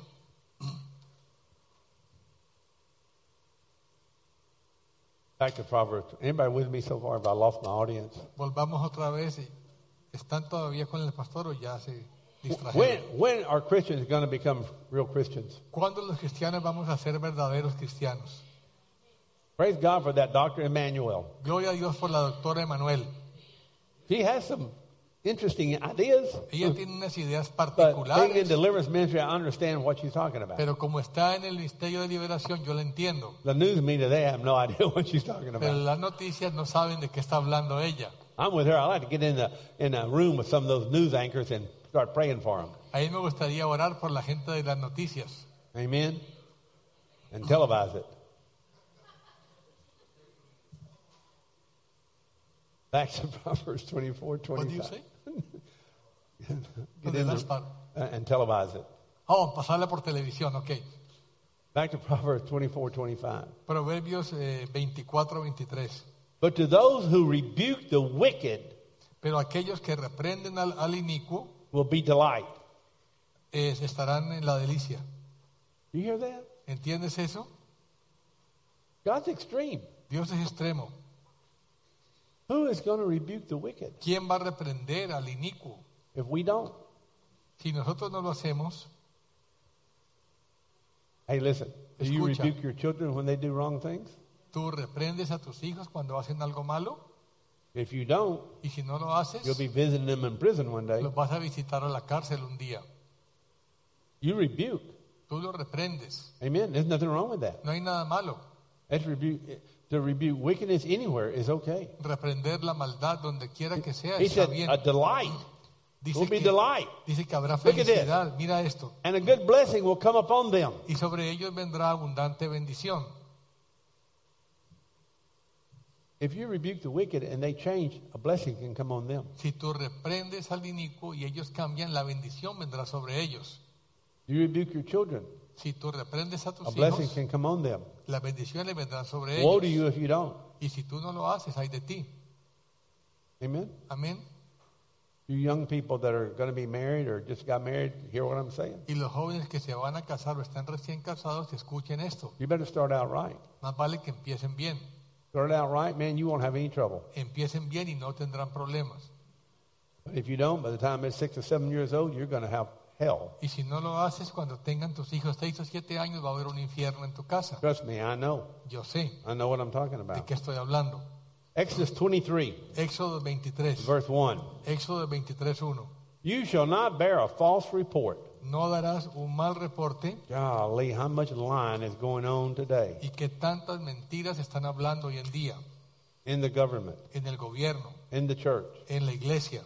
Back to Proverbs. Anybody with me so far? Have I lost my audience? Volvamos otra vez. ¿Están todavía con el pastor o ya se When, distrajeron? when are Christians going to become real Christians? ¿Cuándo los cristianos vamos a ser verdaderos cristianos? Praise God for that Doctor Emmanuel. Gloria a Dios por la doctora Emanuel. She has some interesting ideas. Ella tiene unas ideas But being in particulares, deliverance ministry, I understand what she's talking about. pero como está en el Ministerio de Liberación, yo la entiendo. The news media, they have no idea what she's talking Pero about. las noticias no saben de qué está hablando ella. I'm with her. I like to get in the in a room with some of those news anchors and start praying for them. A mí me gustaría orar por la gente de las noticias. Amen. And televise it. Back to Proverbs twenty-four, What do you twenty-five. say? Get The in last the, part. uh, and televise it. Oh, pasarla por televisión, ok. Back to Proverbs twenty-four, twenty-five. Proverbios eh, veinticuatro, veintitrés. But to those who rebuke the wicked Pero aquellos que reprenden al, al inicuo will be delight. eh, estarán en la delicia. You hear that? ¿Entiendes eso? God's extreme. Dios es extremo. Who is going to rebuke the wicked ¿Quién va a reprender al inicuo? if we don't? Si nosotros no lo hacemos, Hey, listen. Do you Escucha. rebuke your children when they do wrong things? tú reprendes a tus hijos cuando hacen algo malo, If you don't, y si no lo haces, you'll be visiting them in prison one day. los vas a visitar a la cárcel un día. You rebuke. Tú lo reprendes. Amen. There's nothing wrong with that. No hay nada malo. That's rebuke. To rebuke wickedness anywhere is okay. Reprender la maldad donde quiera que sea He está said bien. a delight. Dice will be que, delight. dice que habrá Look at this. felicidad. Mira esto. And a good blessing will come upon them. Y sobre ellos vendrá abundante bendición. If you rebuke the wicked and they change, a blessing can come on them. Si tú reprendes al inicuo y ellos cambian, la bendición vendrá sobre ellos. You rebuke your children, Si tú reprendes a a tus blessing hijos, can come on them. la bendición le vendrá sobre Woe to ellos. you if you don't. Y si tú no lo haces, hay de ti. Amen. Amén. You young people that are going to be married or just got married, hear what I'm saying? Y los jóvenes que se van a casar o están recién casados, escuchen esto. You better start out right. Más vale que empiecen bien. Start out right, man, you won't have any trouble. Empiecen bien y no tendrán problemas. But if you don't, by the time it's six or seven years old, you're going to have hell. Y si no lo haces, cuando tengan tus hijos seis o siete años, va a haber un infierno en tu casa. Trust me, I know. Yo sé I know what I'm talking de about. qué estoy hablando. Exodus twenty-three, Éxodo veintitrés. verse one. Éxodo veintitrés, uno. You shall not bear a false report. No darás un mal reporte. Golly, how much lying is going on today Y que tantas mentiras están hablando hoy en día in the government, en el gobierno, in the church. en la iglesia.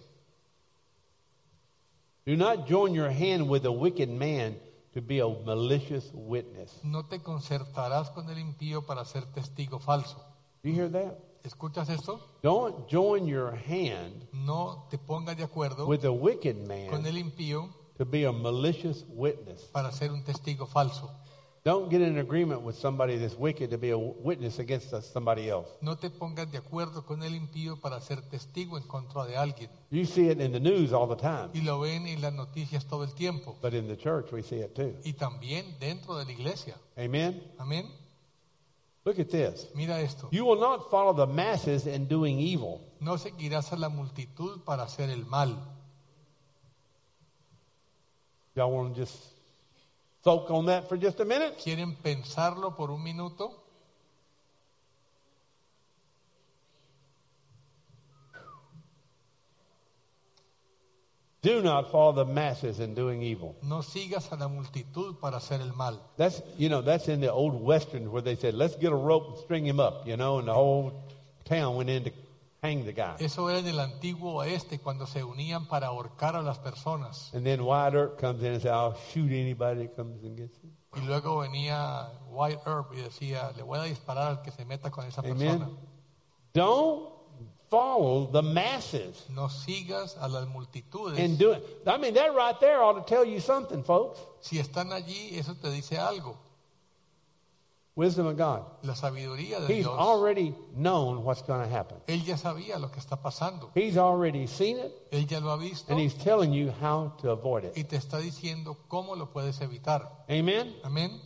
Do not join your hand with a wicked man to be a malicious witness. No te concertarás con el impío para ser testigo falso. Do you hear that? ¿Escuchas esto? Don't join your hand No te pongas de acuerdo with a wicked con man el impío to be a malicious witness. para ser un testigo falso. Don't get in agreement with somebody that's wicked to be a witness against somebody else. No te pongas de acuerdo con el impío para ser testigo en contra de alguien. You see it in the news all the time, Y lo ven en las noticias todo el tiempo. but in the church we see it too. Y también dentro de la iglesia. Amen? Amén. Look at this. Mira esto. You will not follow the masses in doing evil. No seguirás a la multitud para hacer el mal. Y'all want to just soak on that for just a minute? ¿Quieren pensarlo por un minuto? Do not follow the masses in doing evil. No sigas a la multitud para hacer el mal. That's, you know, that's in the old westerns where they said, let's get a rope and string him up, you know, and the whole town went in to hang the guy. Eso era en el antiguo oeste cuando se unían para ahorcar a las personas. And then Wyatt Earp comes in and says, I'll shoot anybody that comes and gets him. Y luego venía Wyatt Earp y decía, le voy a disparar al que se meta con esa Amen. persona. Don't follow the masses No sigas a las multitudes. and do it. I mean, that right there ought to tell you something, folks. Si están allí, eso te dice algo. Wisdom of God. La sabiduría de He's Dios. already known what's going to happen. Él ya sabía lo que está pasando. He's already seen it, Él ya lo ha visto and he's telling you how to avoid it. y te está diciendo cómo lo puedes evitar. Amen? Amén.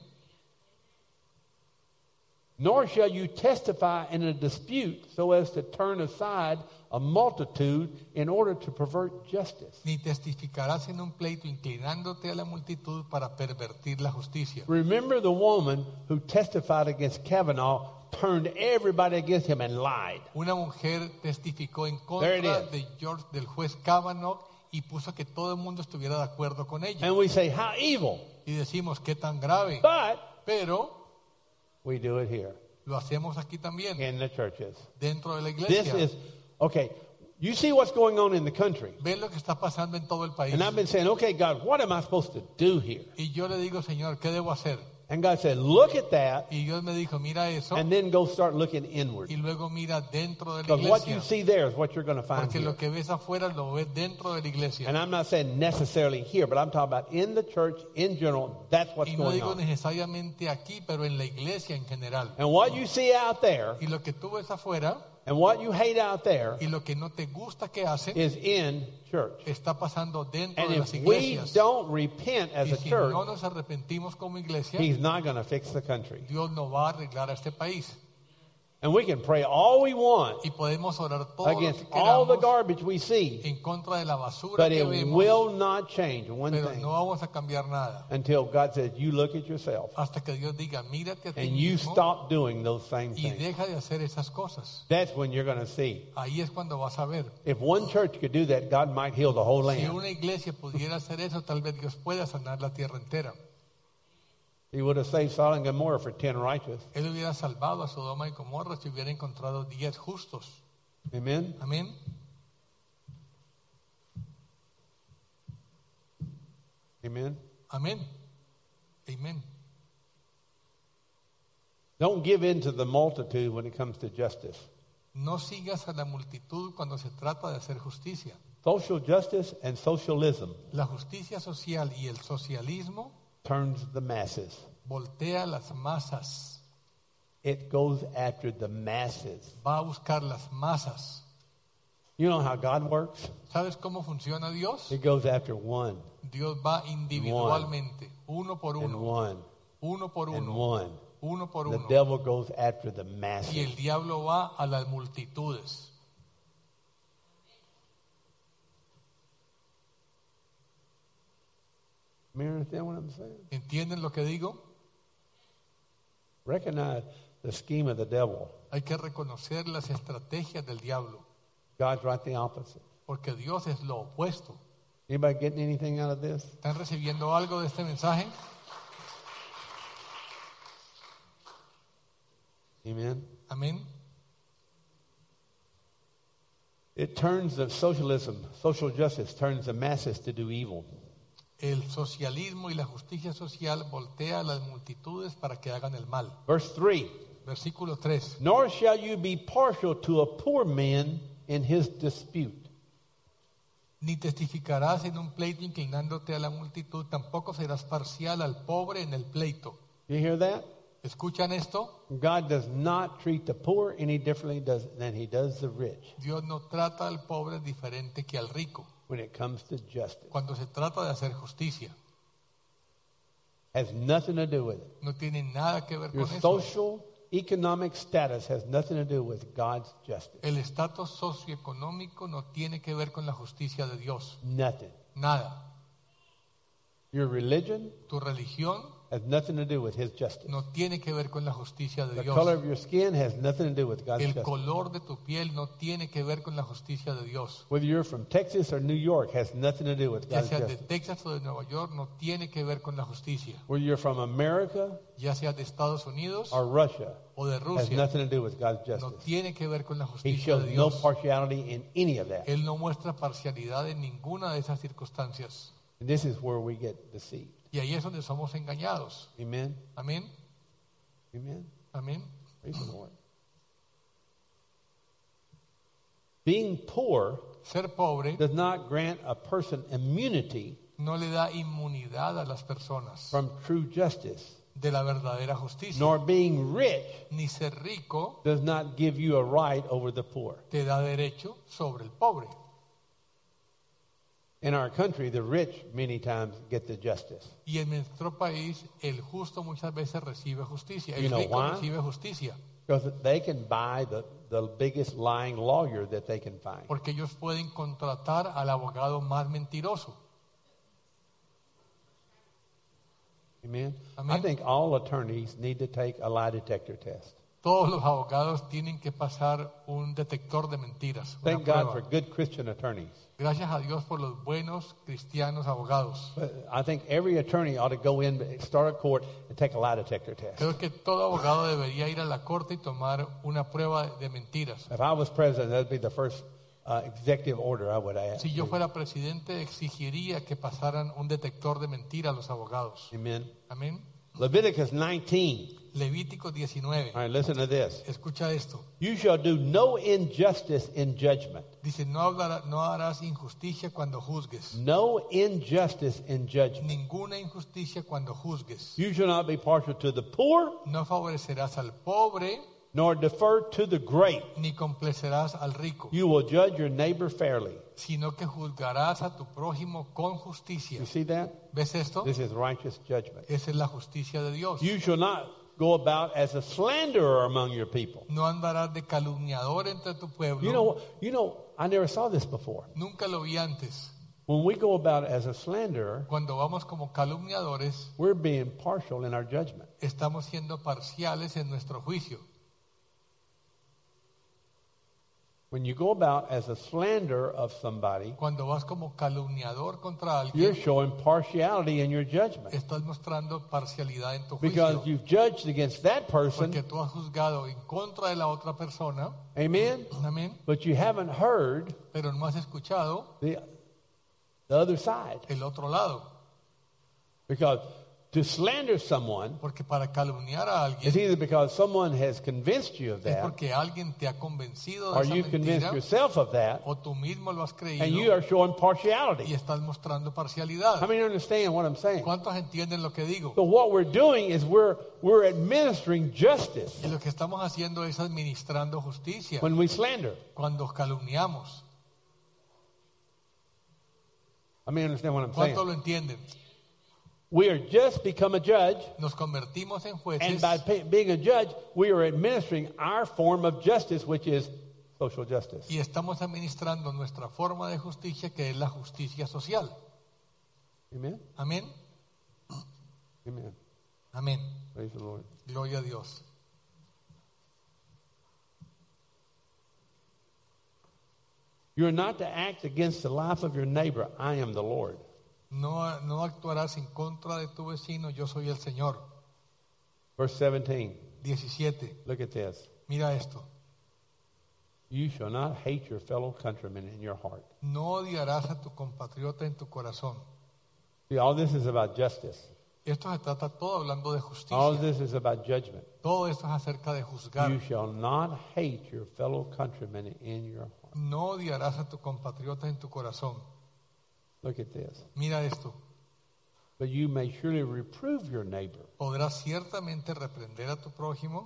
Nor shall you testify in a dispute so as to turn aside a multitude in order to pervert justice. Ni testificarás en un pleito inclinándote a la multitud para pervertir la justicia. Remember the woman who testified against Kavanaugh, turned everybody against him and lied. Una mujer testificó en There it contra is. de George, del juez Kavanaugh, y puso que todo el mundo estuviera de acuerdo con ella. And we say, how evil. Y decimos, qué tan grave. But Pero we do it here lo hacemos aquí también, in the churches. dentro de la This iglesia. is, okay, you see what's going on in the country. Ven lo que está pasando en todo el país. And I've been saying, okay, God, what am I supposed to do here? Y yo le digo, Señor, ¿qué debo hacer? And God said, look at that Y Dios me dijo, mira eso, and then go start looking inward. y luego mira dentro de la Because what you iglesia. see there is what you're going to find Porque here. lo que ves afuera lo ves dentro de la iglesia. And I'm not saying necessarily here, but I'm talking about in the church in general. That's what's Y no going digo on. necesariamente aquí, pero en la iglesia en general. And what you see out there Y lo que tú ves afuera and what you hate out there y lo que no te gusta que hacen is in church. está pasando dentro And de las if we iglesias. don't repent as Y a si church, no nos arrepentimos como iglesia, He's not going to fix the country. Dios no va a arreglar a este país. And we can pray all we want Y podemos orar todo lo against que all the queramos garbage we see, en contra de la basura but que it vemos, will not change one pero thing no vamos a cambiar nada. until God says, you look at yourself Hasta que Dios diga, mírate a ti and you mismo stop doing those same y things. deja de hacer esas cosas. That's when you're going to see. Ahí es cuando vas a ver. If one church could do that, God might heal the whole Si land. una iglesia pudiera hacer eso, tal vez Dios pueda sanar la tierra entera. He would have saved Sodom and Gomorrah for ten righteous. Él hubiera salvado a Sodoma y Gomorra si hubiera encontrado diez justos. Amen? Amén. Amen? Amén. Amén. Don't give in to the multitude when it comes to justice. No sigas a la multitud cuando se trata de hacer justicia. Social justice and socialism La justicia social y el socialismo turns the masses. voltea las masas. It goes after the masses. Va a buscar las masas. You know how God works? ¿Sabes cómo funciona Dios? It goes after one Dios va individualmente, uno por and uno, one uno por and uno, one. uno por The uno. devil goes after the Y masses. el diablo va a las multitudes. You understand what I'm saying? ¿Entienden lo que digo? Recognize the scheme of the devil. Hay que reconocer las estrategias del diablo, God's right the opposite. porque Dios es lo opuesto. Anybody getting anything out of this? ¿Están recibiendo algo de este mensaje? Amen. Amén. It turns the socialism, social justice turns the masses to do evil. El socialismo y la justicia social voltea a las multitudes para que hagan el mal. Verse three. Versículo tres. Nor shall you be partial to a poor man in his dispute. Ni testificarás en un pleito inclinándote a la multitud, tampoco serás parcial al pobre en el pleito. You hear that? ¿Escuchan esto? God does not treat the poor any differently does, than he does the rich Dios no trata al pobre diferente que al rico when it comes to justice. cuando se trata de hacer justicia. Has nothing to do with it. No tiene nada que ver Your con eso. social, economic status has nothing to do with God's justice. El estatus socioeconómico no tiene que ver con la justicia de Dios. Nothing. Nada. Your religion, Tu religión, has nothing to do with His justice. no tiene que ver con la justicia de The Dios. color of your skin has nothing to do with God's El justice. color de tu piel no tiene que ver con la justicia de Dios. Whether you're from Texas or New York has nothing to do with Ya God's sea de justice. Texas o de Nueva York, no tiene que ver con la justicia. Whether you're from America Ya sea de Estados Unidos or Russia o de has Rusia, nothing to do with God's no justice. tiene que ver con la He justicia shows de no Dios. partiality in any of that. Él no muestra parcialidad en ninguna de esas circunstancias. And this is where we get deceived. Y ahí es donde somos engañados. Amen? Amén. Amen? Amén. Praise the Lord. Being poor Ser pobre does not grant a person immunity no le da inmunidad a las personas from true justice, de la verdadera justicia. nor being rich Ni ser rico does not give you a right over the poor. te da derecho sobre el pobre. In our country, the rich many times get the justice. Y en nuestro país, el justo muchas veces recibe justicia. You El know rico why? recibe justicia. Because they can buy the, the biggest lying lawyer that they can find. Porque ellos pueden contratar al abogado más mentiroso. Amen? Amen. I think all attorneys need to take a lie detector test. Todos los abogados tienen que pasar un detector de mentiras. una Thank God for prueba. good Christian attorneys. Gracias a Dios por los buenos cristianos abogados. But I think every attorney ought to go in, start a court, and take a lie detector test. Creo que todo abogado debería ir a la corte y tomar una prueba de mentiras. If I was president, that'd be the first uh, executive order I would ask. Si yo fuera presidente, exigiría que pasaran un detector de mentiras a los abogados. Amen. Amén. Leviticus nineteen. Levítico diecinueve. All right, listen to this. Escucha esto. You shall do no injustice in judgment. Dice, no, hablará- no harás injusticia cuando juzgues. No injustice in judgment. Ninguna injusticia cuando juzgues. You shall not be partial to the poor, No favorecerás al pobre, nor defer to the great. ni complacerás al rico, You will judge your neighbor fairly. sino que juzgarás a tu prójimo con justicia. You see that? ¿Ves esto? This is righteous judgment. Esa es la justicia de Dios. You shall not go about as a slanderer among your people. No andarás de calumniador entre tu pueblo. You know, you know, I never saw this before. Nunca lo vi antes. When we go about as a slanderer, Cuando vamos como calumniadores, we're being partial in our judgment. estamos siendo parciales en nuestro juicio. When you go about as a slanderer of somebody, Cuando vas como calumniador contra you're alguien, showing partiality in your judgment. estás mostrando parcialidad en tu Because juicio. you've judged against that person, Porque tú has juzgado en contra de la otra persona, amen, amén, but you haven't heard pero no has escuchado the, the other side. el otro lado. Because to slander someone Porque para calumniar a is alguien either because someone has convinced you of es that, porque alguien te ha convencido de or esa you've convinced mentira, yourself of that, o tú mismo lo has and you creído are showing y partiality. estás mostrando parcialidad. How many understand what I'm saying? ¿Cuántos entienden lo que digo? So what we're doing is we're we're administering justice Y lo que estamos haciendo es administrando justicia when we slander. cuando calumniamos. I mean, understand what I'm saying? ¿Cuántos lo entienden? We are just become a judge, Nos convertimos en and jueces by pa- being a judge, we are administering our form of justice, which is social justice. y estamos administrando nuestra forma de justicia, que es la justicia social. Amen. Amén. Amen. Amén. Praise the Lord. Gloria a Dios. You are not to act against the life of your neighbor. I am the Lord. No, no actuarás en contra de tu vecino, yo soy el Señor. Verse seventeen. diecisiete. Look at this. Mira esto. You shall not hate your fellow countrymen in your heart. No odiarás a tu compatriota en tu corazón. See, all this is about justice. Esto se trata todo hablando de All justicia. this is about judgment. Todo esto es acerca de juzgar. You shall not hate your fellow countrymen in your heart. No odiarás a tu compatriota en tu corazón. Look at this. Mira esto. But you may surely reprove your neighbor. Podrás ciertamente reprender a tu prójimo.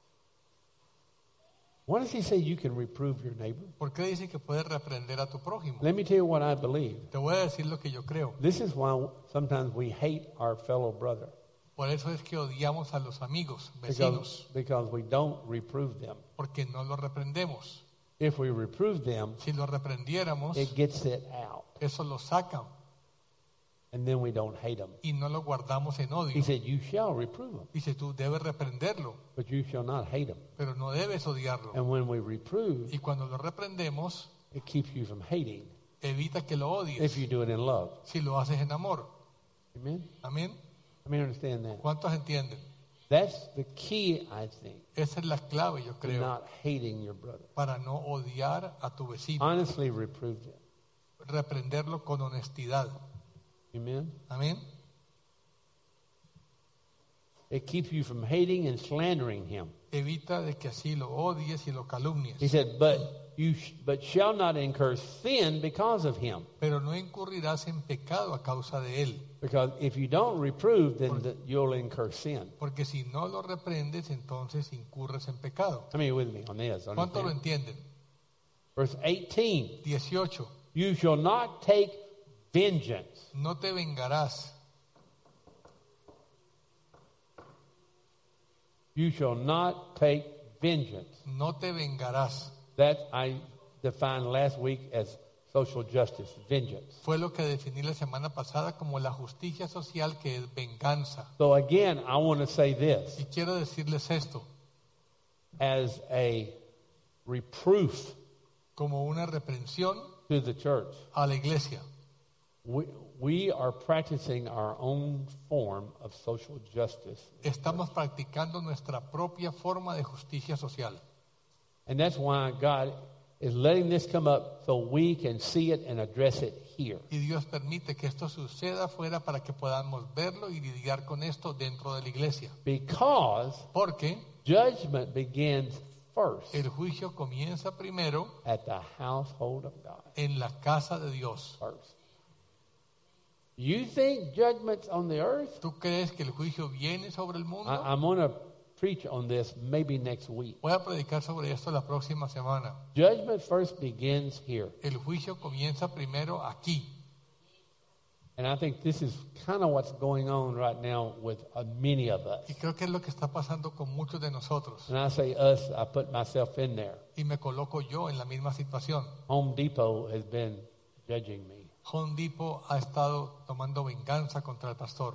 Why does he say you can reprove your neighbor? ¿Por qué dice que puedes reprender a tu prójimo? Let me tell you what I believe. Te voy a decir lo que yo creo. This is why sometimes we hate our fellow brother. Por eso es que odiamos a los amigos, Because, vecinos, because we don't reprove them. porque no los reprendemos. If we reprove them, Si los reprendiéramos, it gets it out. eso lo saca. and then we don't hate them. y no lo guardamos en He odio. said, you shall reprove them, Dice, tú debes reprenderlo, but you shall not hate them. pero no debes odiarlo. And when we reprove, Y cuando lo reprendemos, it keeps you from hating evita que lo odies if you do it in love. si lo haces en amor. Amen? Amén. I mean, understand that. ¿Cuántos entienden? That's the key, I think, Esa es la clave, yo to creo, not hating your brother. para no odiar a tu vecino. Honestly reprove them. Reprenderlo con honestidad. Amen? Amén. It keeps you from hating and slandering him. Evita de que así lo odies y lo calumnies. He said, but you sh- but shall not incur sin because of him. Pero no incurrirás en pecado a causa de él. Because if you don't reprove, then the, you'll incur sin. Porque si no lo reprendes, entonces incurres en pecado. How many are with me on this? ¿Cuánto lo Understand? entienden? Verse eighteen. dieciocho. You shall not take vengeance. No te vengarás. You shall not take vengeance. No te vengarás. That I defined last week as social justice, vengeance. Fue lo que definí la semana pasada como la justicia social, que es venganza. So again, I want to say this Y quiero decirles esto, as a reproof como una reprensión to the church. a la iglesia. We, we are practicing our own form of social justice. Estamos practicando nuestra propia forma de justicia social. And that's why God is letting this come up so we can see it and address it here. Y Dios permite que esto suceda afuera para que podamos verlo y lidiar con esto dentro de la iglesia. Because Porque judgment begins first el juicio comienza primero at the household of God. en la casa de Dios. First. You think judgment's on the earth? ¿Tú crees que el juicio viene sobre el mundo? I, I'm going to preach on this maybe next week. Voy a predicar sobre esto la próxima semana. Judgment first begins here. El juicio comienza primero aquí. And I think this is kind of what's going on right now with uh, many of us. Y creo que es lo que está pasando con muchos de nosotros. And I say us, I put myself in there. Y me coloco yo en la misma situación. Home Depot has been judging me. Home Depot ha estado tomando venganza contra el pastor.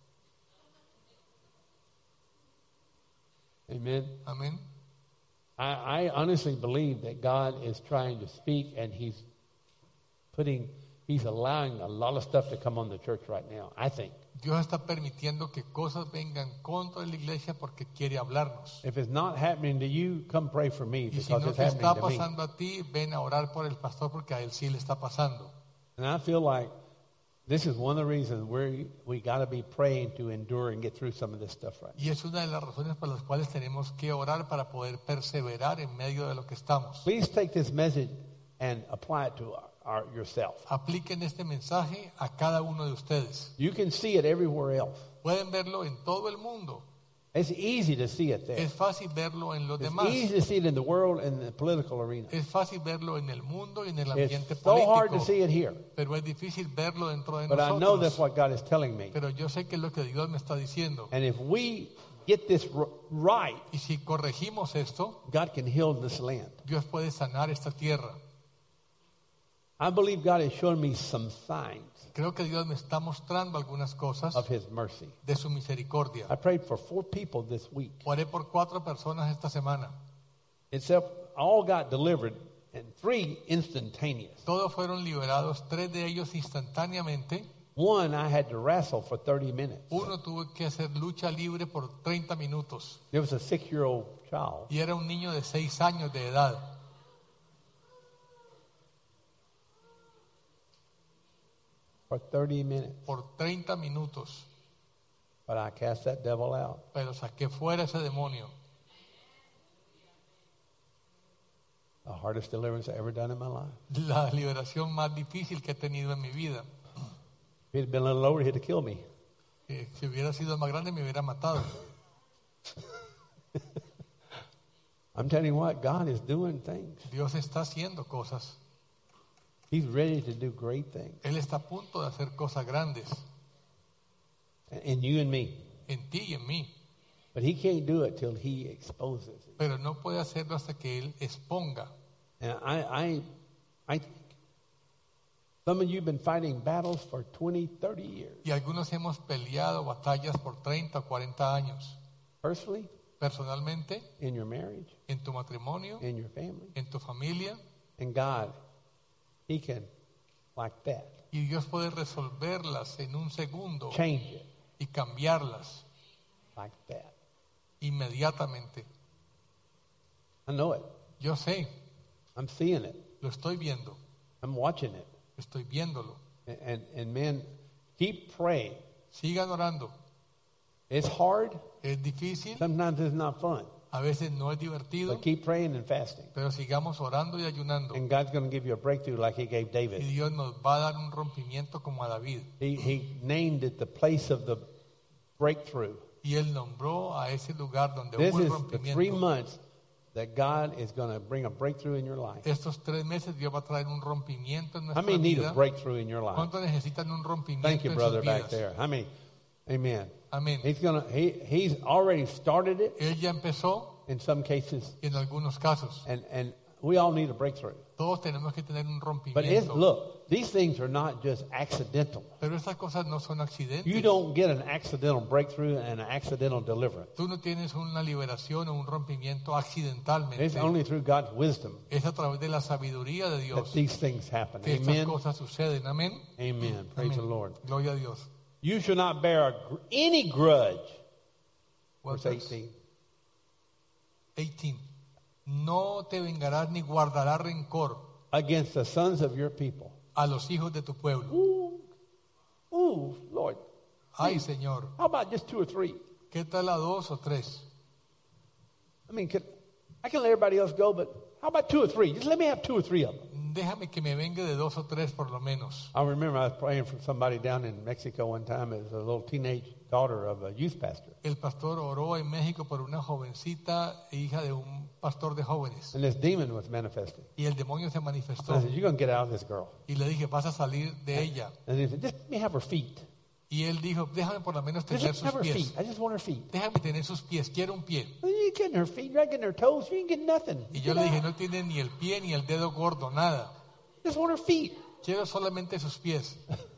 Amen. Amén. I, I honestly believe that God is trying to speak and he's putting, he's allowing a lot of stuff to come on the church right now, I think. Dios está permitiendo que cosas vengan contra la iglesia porque quiere hablarnos. If it's not happening to you, come pray for me Y si because no it's te happening está to me. pasando a ti, ven a orar por el pastor porque a él sí le está pasando. And I feel like this is one of the reasons we we got to be praying to endure and get through some of this stuff right now. Y es una de las razones por las cuales tenemos que orar para poder perseverar en medio de lo que estamos. Please take this message and apply it to our, our, yourself. Apliquen este mensaje a cada uno de ustedes. You can see it everywhere else. Pueden verlo en todo el mundo. It's easy to see it there. Es fácil verlo en los It's demás. easy to see it in the world and the political arena. Es fácil verlo en el mundo y en el ambiente It's so hard to político. see it here. Pero es difícil verlo dentro de But I know that's nosotros. what God is telling me. Pero yo sé que es lo que Dios me está diciendo. And if we get this r- right, Y si corregimos esto, God can heal this land. Dios puede sanar esta tierra. I believe God is showing me some signs Creo que Dios me está mostrando algunas cosas of His mercy. de su misericordia. I prayed for four people this week. Oré por cuatro personas esta semana. Except all got delivered and three instantaneous. Todos fueron liberados, tres de ellos instantáneamente. One I had to wrestle for thirty minutes. Uno tuvo que hacer lucha libre por treinta minutos. There was a six-year-old child. Y era un niño de seis años de edad. For thirty minutes. Por treinta minutos. But I cast that devil out. Pero saqué fuera ese demonio. The hardest deliverance I ever done in my life. La liberación más difícil que he tenido en mi vida. If it had been a little lower, he'd have killed me. Eh, si hubiera sido más grande me hubiera matado. I'm telling you what, God is doing things. Dios está haciendo cosas. He's ready to do great things. Él está a punto de hacer cosas grandes In you and me. en ti y en mí. But he can't do it till he exposes it. Pero no puede hacerlo hasta que Él exponga. And I, I, I, Some of you have been fighting battles for twenty, thirty years. Y algunos hemos peleado batallas por treinta o cuarenta años. Personally, Personalmente, in your marriage, en tu matrimonio, in your family. en tu familia. And God, He can, like that, Y Dios puede resolverlas en un segundo change it y cambiarlas like that. inmediatamente. I know it. Yo sé, I'm seeing it. lo estoy viendo, I'm watching it. estoy viéndolo. And, and, and men, keep praying. Sigan orando. It's hard. Es difícil, Sometimes it's not fun. a veces no es divertido, But keep praying and fasting. pero sigamos orando y ayunando. And God's going to give you a breakthrough like He gave Y David. Dios nos va a dar un rompimiento como a David. He, he named it the place of the breakthrough. Y Él nombró a ese lugar donde This hubo el is the three rompimiento. months that God is going to bring a breakthrough in your life. Estos tres meses Dios va a traer un rompimiento en How nuestra many need a vida. breakthrough in your life? ¿Cuántos necesitan un rompimiento Thank you, en brother, sus back vidas? there. How many? Amen. Amén. He's gonna. He he's already started it Él ya empezó in some cases, en algunos casos. and and we all need a breakthrough. Todos tenemos que tener un But it's, rompimiento. look, these things are not just accidental. Pero estas cosas no son accidentes. You don't get an accidental breakthrough and an accidental deliverance. Tú no tienes una liberación o un rompimiento accidentalmente. It's only through God's wisdom Es a través de la sabiduría de that Dios these things happen. que estas Amen. cosas suceden. Amén. Amen. Praise Amén. the Lord. Gloria a Dios. You shall not bear a, gr- any grudge. What Verse verse? eighteen. eighteen. No te vengarás ni guardarás rencor Against the sons of your people. a los hijos de tu pueblo. Ooh, ooh, Lord. Ay, Señor. How about just two or three? ¿Qué tal a dos o tres? I mean, could, I can let everybody else go, but how about two or three? Just let me have two or three of them. Déjame que me venga de dos o tres por lo menos. I remember I was praying for somebody down in Mexico one time. It was a little teenage daughter of a youth pastor. El pastor oró en México por una jovencita, hija de un pastor de jóvenes. And this demon was manifesting. Y el demonio se I manifestó. said, you're going to get out of this girl. Y le dije, vas a salir de ella. And he said, just let me have her feet. Y él dijo, déjame por lo menos tener Just sus have her pies. feet. I just want her feet. Déjame tener sus pies, quiero un pie. Well, you ain't getting her feet. You're not getting her toes. You ain't getting nothing. Y yo Get le dije, out. no tiene ni el pie ni el dedo gordo, nada. Just want her feet. Quiero solamente sus pies.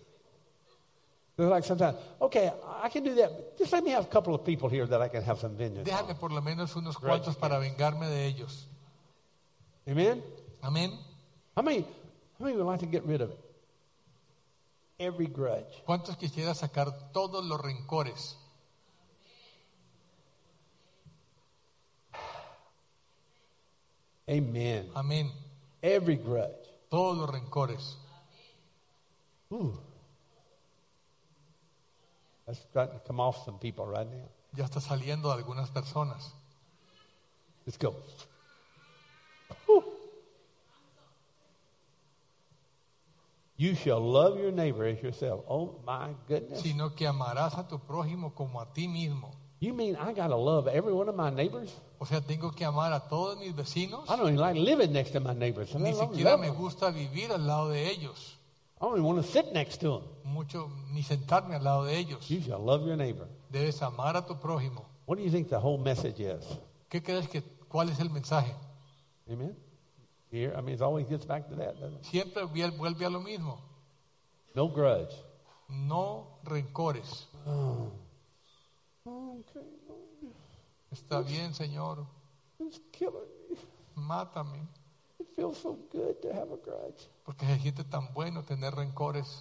They're like sometimes, okay, I can do that. But just let me have a couple of people here that I can have some vengeance Déjame on. por lo menos unos cuantos para vengarme de ellos. Amen? Amén. How many, how many would like to get rid of it? Every grudge. ¿Cuántos quisiera sacar todos los rencores? Amen. Amén. Every grudge. Todos los rencores. Ooh. That's starting to come off some people right now. Ya está saliendo de algunas personas. Let's go. Whew. You shall love your neighbor as yourself. Oh my goodness. Sino que amarás a tu prójimo como a ti mismo. You mean I got to love every one of my neighbors? O sea, tengo que amar a todos mis vecinos. I don't even like living next to my neighbors. I Ni don't siquiera love me them. gusta vivir al lado de ellos. I don't even want to sit next to them. Mucho, ni sentarme al lado de ellos. You shall love your neighbor. Debes amar a tu prójimo. What do you think the whole message is? ¿Qué crees que, cuál es el mensaje? Amen? Here, I mean, it always gets back to that, doesn't it? Siempre vuel- vuelve a lo mismo. No grudge. No rencores. Oh. Okay, Lord, Está bien, Señor. it's killing me. Mátame. It feels so good to have a grudge. Porque se siente tan bueno tener rencores.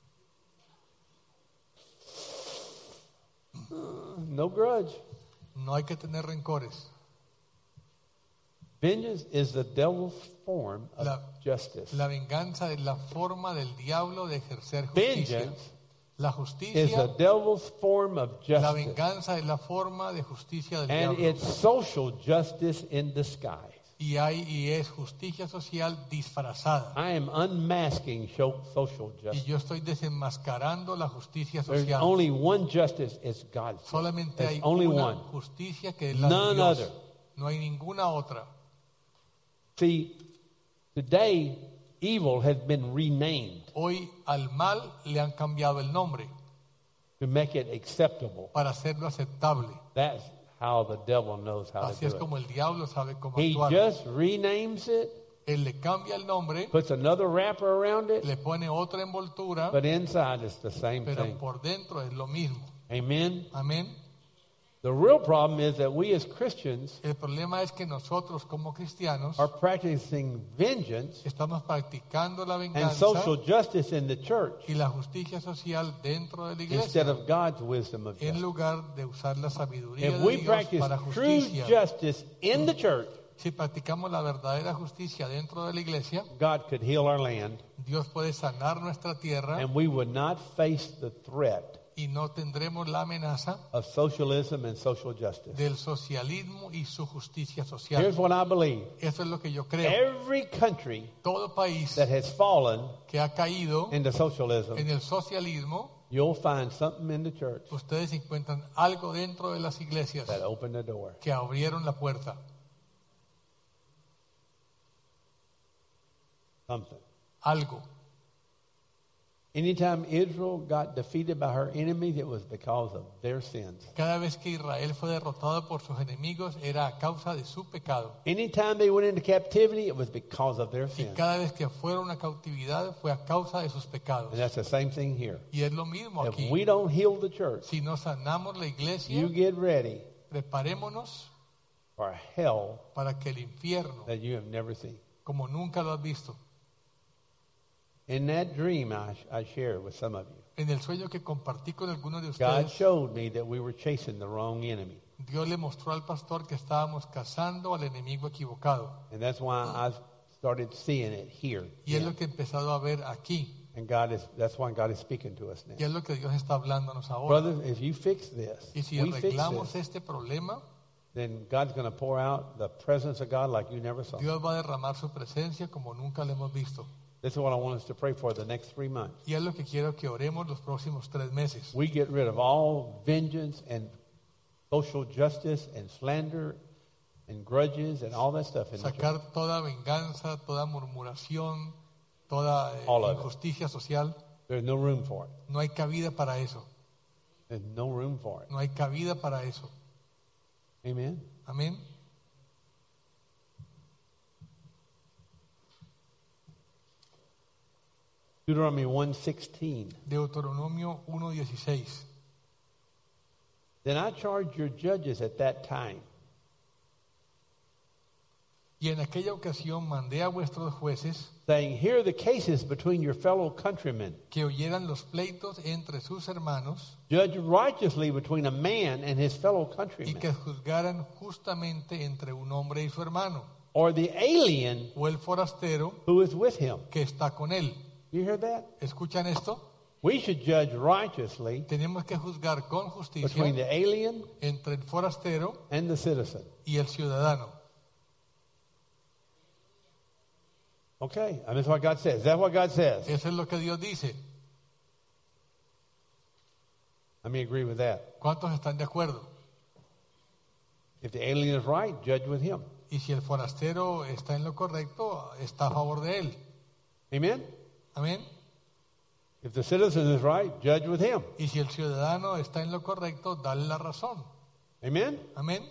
No grudge. No hay que tener rencores. Vengeance is the devil's form of La- justice. La venganza es la forma del diablo de ejercer justicia. Vengeance La is the justicia, devil's form of la justice. venganza es la forma de justicia del And diablo. it's social justice in disguise. Y hay y es justicia social disfrazada. I am unmasking sho- social Y justice. yo estoy desenmascarando la justicia There's social. only one justice, it's God's. Solamente There's hay only una one. justicia que es la de None Dios. other. No hay ninguna otra. See, today evil has been renamed Hoy al mal le han cambiado el nombre to make it acceptable. para hacerlo aceptable. That's how the devil knows how Así to es do como el diablo sabe cómo it. He actuar. just renames it, Él le cambia el nombre, puts another wrapper around it, le pone otra envoltura, but inside it's the same pero thing. por dentro es lo mismo. Amen. Amén. The real problem is that we as Christians El problema es que nosotros como cristianos are practicing vengeance estamos practicando la and venganza social justice in the church y la justicia social dentro de la instead iglesia of God's wisdom of en justice. lugar de usar la sabiduría If de we Dios practice para true justicia. justice in the church, Si practicamos la verdadera justicia dentro de la iglesia, God could heal our land Dios puede sanar nuestra tierra and we would not face the threat y no tendremos la amenaza of socialism and social justice. del socialismo y su justicia Here's social. what I believe. Eso es lo que yo creo. Every country Todo país that has fallen que ha caído into socialism, en el socialismo, you'll find something in the church ustedes encuentran algo dentro de las iglesias that opened the door. que abrieron la puerta. Something. Algo. Anytime Israel got defeated by her enemies, it was because of their sins. Cada vez que Israel fue derrotado por sus enemigos era a causa de su pecado. Anytime they went into captivity, it was because of their Y sins. cada vez que fueron a cautividad fue a causa de sus pecados. And that's the same thing here. Y es lo mismo If aquí. we don't heal the church, Si no sanamos la iglesia, you get ready preparémonos for a hell para que el infierno, that you have never seen. como nunca lo has visto, In that dream I, I shared with some of you, en el sueño que compartí con algunos de God ustedes, showed me that we were chasing the wrong enemy. Dios le mostró al pastor que estábamos cazando al enemigo equivocado. And that's why I started seeing it here. Y es lo que he empezado a ver aquí. And God is, that's why God is speaking to us now. Y es lo que Dios está hablándonos ahora. Brothers, if you fix this, Y si we fix arreglamos this, este problema, then God's going to pour out the presence of God like you never saw. Dios va a derramar su presencia como nunca lo hemos visto. This is what I want us to pray for the next three months. Y es lo que quiero que oremos los próximos tres meses. We get rid of all vengeance and social justice and slander and grudges and all that stuff in the church. Sacar toda venganza, toda murmuración, toda eh, All of it. injusticia social. There's no room for it. No hay cabida para eso. There's no room for it. No hay cabida para eso. Amen. Amén. Deuteronomy one sixteen. Deuteronomio uno dieciséis. Then I charged your judges at that time, Y en aquella ocasión mandé a vuestros jueces saying, hear the cases between your fellow countrymen. que oyeran los pleitos entre sus hermanos Judge righteously between a man and his fellow y countrymen, que juzgaran justamente entre un hombre y su hermano, or the alien o el forastero who is with him. que está con él. You hear that? ¿Escuchan esto? We should judge righteously Tenemos que juzgar con justicia between the alien entre el forastero and the citizen. y el ciudadano. Okay, I mean, that's what God says. Is that what God says? Eso es lo que Dios dice. Let me agree with that. ¿Cuántos están de acuerdo? If the alien is right, judge with him. Y si el forastero está en lo correcto, está a favor de él. Amen? Amén. If the citizen is right, judge with him. Y si el ciudadano está en lo correcto, dale la razón. Amen? Amén.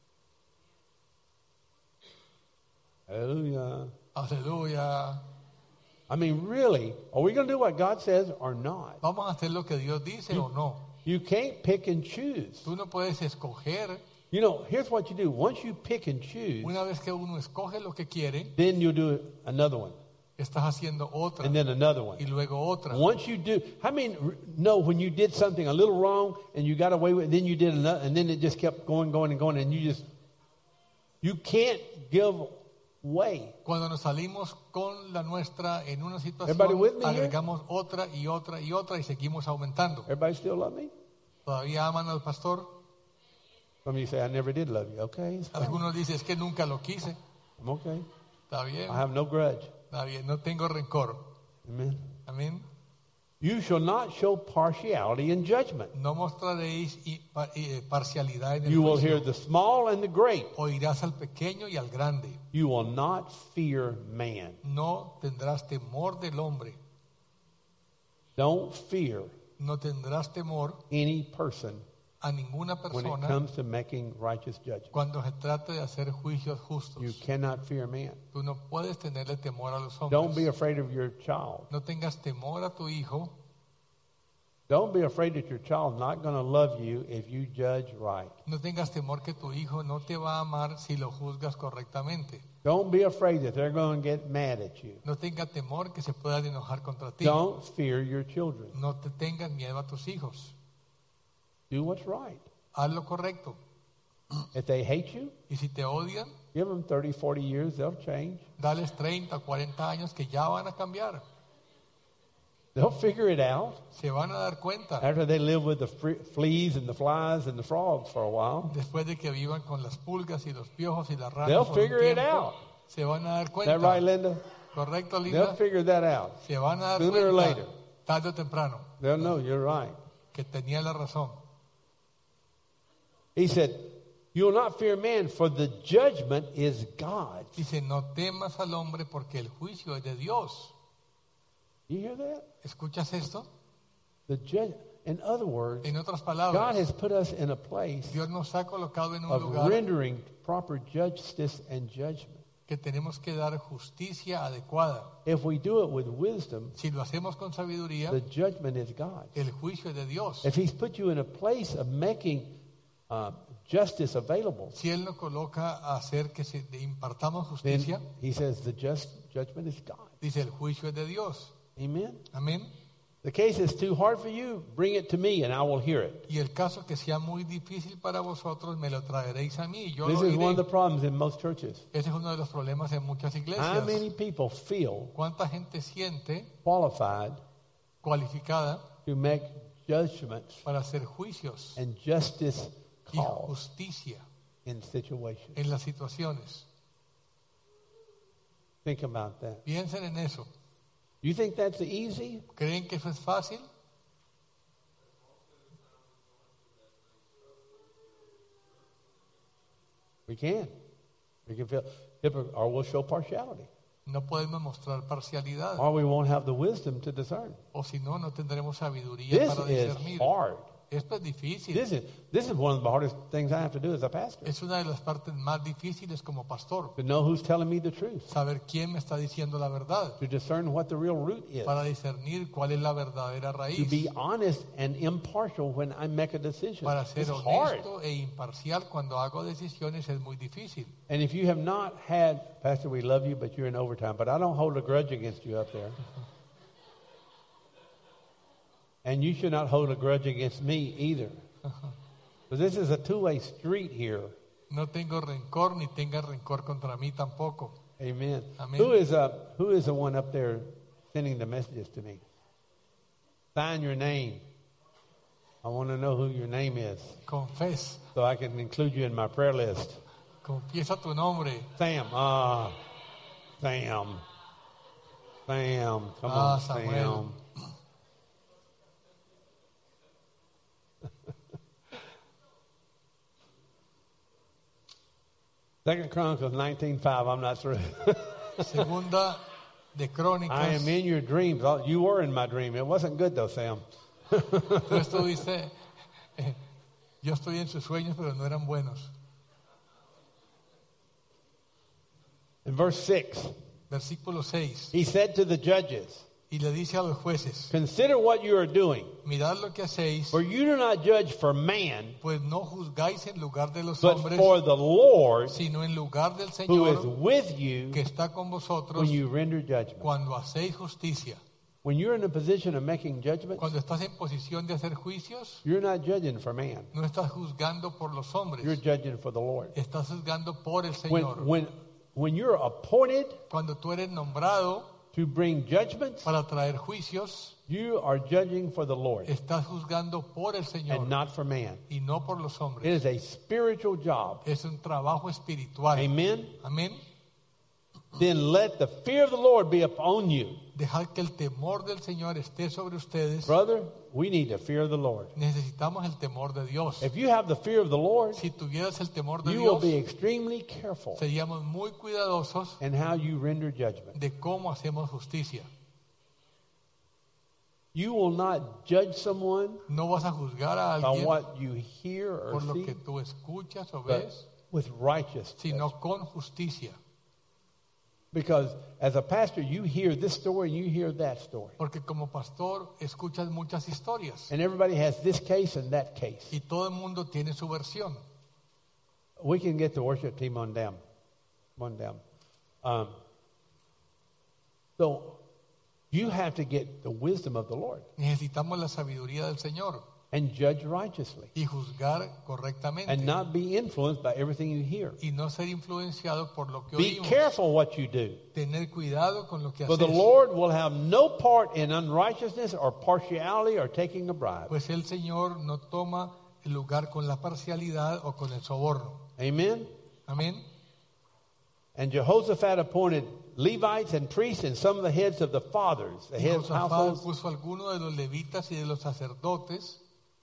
Hallelujah. Aleluya. I mean, really, are we going to do what God says or not? ¿Vamos a hacer lo que Dios dice o no? You can't pick and choose. Tú no puedes escoger. You know, here's what you do. Once you pick and choose, Una vez que uno escoge lo que quiere, then you'll do another one, estás haciendo otra and then another one. y luego otra. Once you do, I mean, r- no, when you did something a little wrong and you got away with it, then you did another, and then it just kept going, going, and going, and you just, you can't give way. Cuando nos salimos con la nuestra en una Everybody with situación, me here? agregamos otra y otra y otra y seguimos aumentando. Everybody still love me? ¿Todavía aman al pastor? Some of you say, I never did love you. Okay, it's fine. Algunos dicen, es que nunca lo quise. I'm okay. Está bien, I have no grudge. está bien, no tengo rencor. Amen. Amén. You shall not show partiality in judgment. No mostraréis i- pa- eh, parcialidad en el You will hear juicio. the small and the great. Oirás al pequeño y al grande. You will not fear man. No tendrás temor del hombre. Don't fear No tendrás temor any person a ninguna when it persona comes to making righteous judgments. cuando se trate de hacer juicios justos. You cannot fear man. Tú no puedes tenerle temor a los Don't be hombres. afraid of your child. No tengas temor a tu hijo. Don't be afraid that your child not going to love you if you judge right. No tengas temor que tu hijo no te va a amar si lo juzgas correctamente. Don't be afraid that they're going to get mad at you. No tenga temor que se puedan enojar contra ti. Don't fear your children. No te tengas miedo a tus hijos. Do what's right. Haz lo correcto. If they hate you, Y si te odian, give them thirty, forty years, they'll change. dales treinta, cuarenta años que ya van a cambiar. They'll figure it out Se van a dar cuenta after they live with the fre- fleas and the flies and the frogs for a while. después de que vivan con las pulgas y los piojos y las ranas. They'll por un figure it tiempo, out. Se van a dar Is cuenta. that right, Linda? Correcto, They'll Linda. figure that out. Se van a dar Sooner or cuenta later. tarde o temprano They'll know you're right. que tenía la razón. He said, you will not fear man, for the judgment is God. Dice, no temas al hombre porque el juicio es de Dios. You hear that? ¿Escuchas esto? The judge. In other words, En otras God palabras, has put us in a place Dios nos ha colocado en un of lugar rendering proper justice and judgment. que tenemos que dar justicia adecuada. If we do it with wisdom, Si lo hacemos con sabiduría, the judgment is God. el juicio es de Dios. If He's put you in a place of making uh, justice available, Si Él nos coloca a hacer que se, de impartamos then justicia, He says the just judgment is God. dice el juicio es de Dios. Amen. Amén. The case is too hard for you, bring it to me and I will hear it. Y el caso que sea muy difícil para vosotros, me lo traeréis a mí y yo This lo is one of diré. the problems in most churches. Ese es uno de los problemas en muchas How iglesias. many people feel ¿Cuánta gente siente qualified cualificada to make judgments para hacer juicios and justice y calls justicia in situations? en las situaciones? Think about that. Piensen en eso. You think that's easy? ¿Creen que eso es fácil? We can. We can feel, hypocr- or we'll show partiality. No podemos mostrar parcialidad. Or we won't have the wisdom to discern. O si no, no tendremos sabiduría This para is discernir. hard. Esto es difícil. This is, this is one of the hardest things I have to do as a pastor. Es una de las partes más difíciles como pastor. To know who's telling me the truth. Saber quién me está diciendo la verdad. To discern what the real root is. Para discernir cuál es la verdadera To raíz. be honest and impartial when I make a decision. Para ser It's hard. honesto e imparcial cuando hago decisiones es muy difícil. And if you have not had, Pastor, we love you, but you're in overtime. But I don't hold a grudge against you up there. And you should not hold a grudge against me either. But this is a two-way street here. No tengo rencor ni tenga rencor contra mí tampoco. Amen. Amen. Who is uh, who is the one up there sending the messages to me? Sign your name. I want to know who your name is Confes, so I can include you in my prayer list. confiesa tu nombre. Sam. Ah, Sam. Sam. Come Ah, on, Samuel. Sam. Second Chronicles nineteen five. I'm not through. Segunda de I Crónicas. am in your dreams. Oh, you were in my dream. It wasn't good though, Sam. Tú estuviste, eh, yo estoy en sus sueños, pero no eran buenos. In verse six, Versículo seis. he said to the judges, Y le dice a los jueces, consider what you are doing, mirad lo que hacéis, for you do not judge for man, pues no juzgáis en lugar de los but hombres, for the Lord sino en lugar del who is Señor with you que está con vosotros when you render judgment. cuando hacéis justicia. When you're in a position of making judgments, Cuando estás en posición de hacer juicios, you're not judging for man. no estás juzgando por los You're hombres, judging for the Lord. estás juzgando por el When, Señor. when, when you're appointed Cuando tú eres nombrado to bring judgments, para traer juicios, you are judging for the Lord estás juzgando por el Señor and not for man. y no por los It hombres. is a spiritual job. Es un trabajo espiritual. Amen. Amén. Then let the fear of the Lord be upon you. Dejad que el temor del Señor esté sobre ustedes. Brother, we need the fear of the Lord. Necesitamos el temor de Dios. If you have the fear of the Lord, Si tuvieras el temor de you will Dios, be extremely careful seríamos muy cuidadosos in how you render judgment. de cómo hacemos justicia. You will not judge someone No vas a juzgar a by alguien what you hear or por lo see, que tú escuchas o but ves, with righteousness. sino con justicia. Because as a pastor, you hear this story and you hear that story. Porque como pastor escuchas muchas historias And everybody has this case and that case. y todo el mundo tiene su versión. We can get the worship team on down. On down. Um, so you have to get the wisdom of the Lord Necesitamos la sabiduría del Señor and judge righteously y juzgar correctamente and not be influenced by everything you hear. y no ser influenciado por lo que Be oímos. careful what you do. Tener cuidado con lo que For the haces. Lord will have no part in unrighteousness or partiality or taking a bribe. Pues el Señor no toma el lugar con la parcialidad o con el soborno. Amen? Amén. And Jehoshaphat appointed Levites and priests and some of the heads of the fathers, the Y heads of Josafat households. puso algunos de los levitas y de los sacerdotes.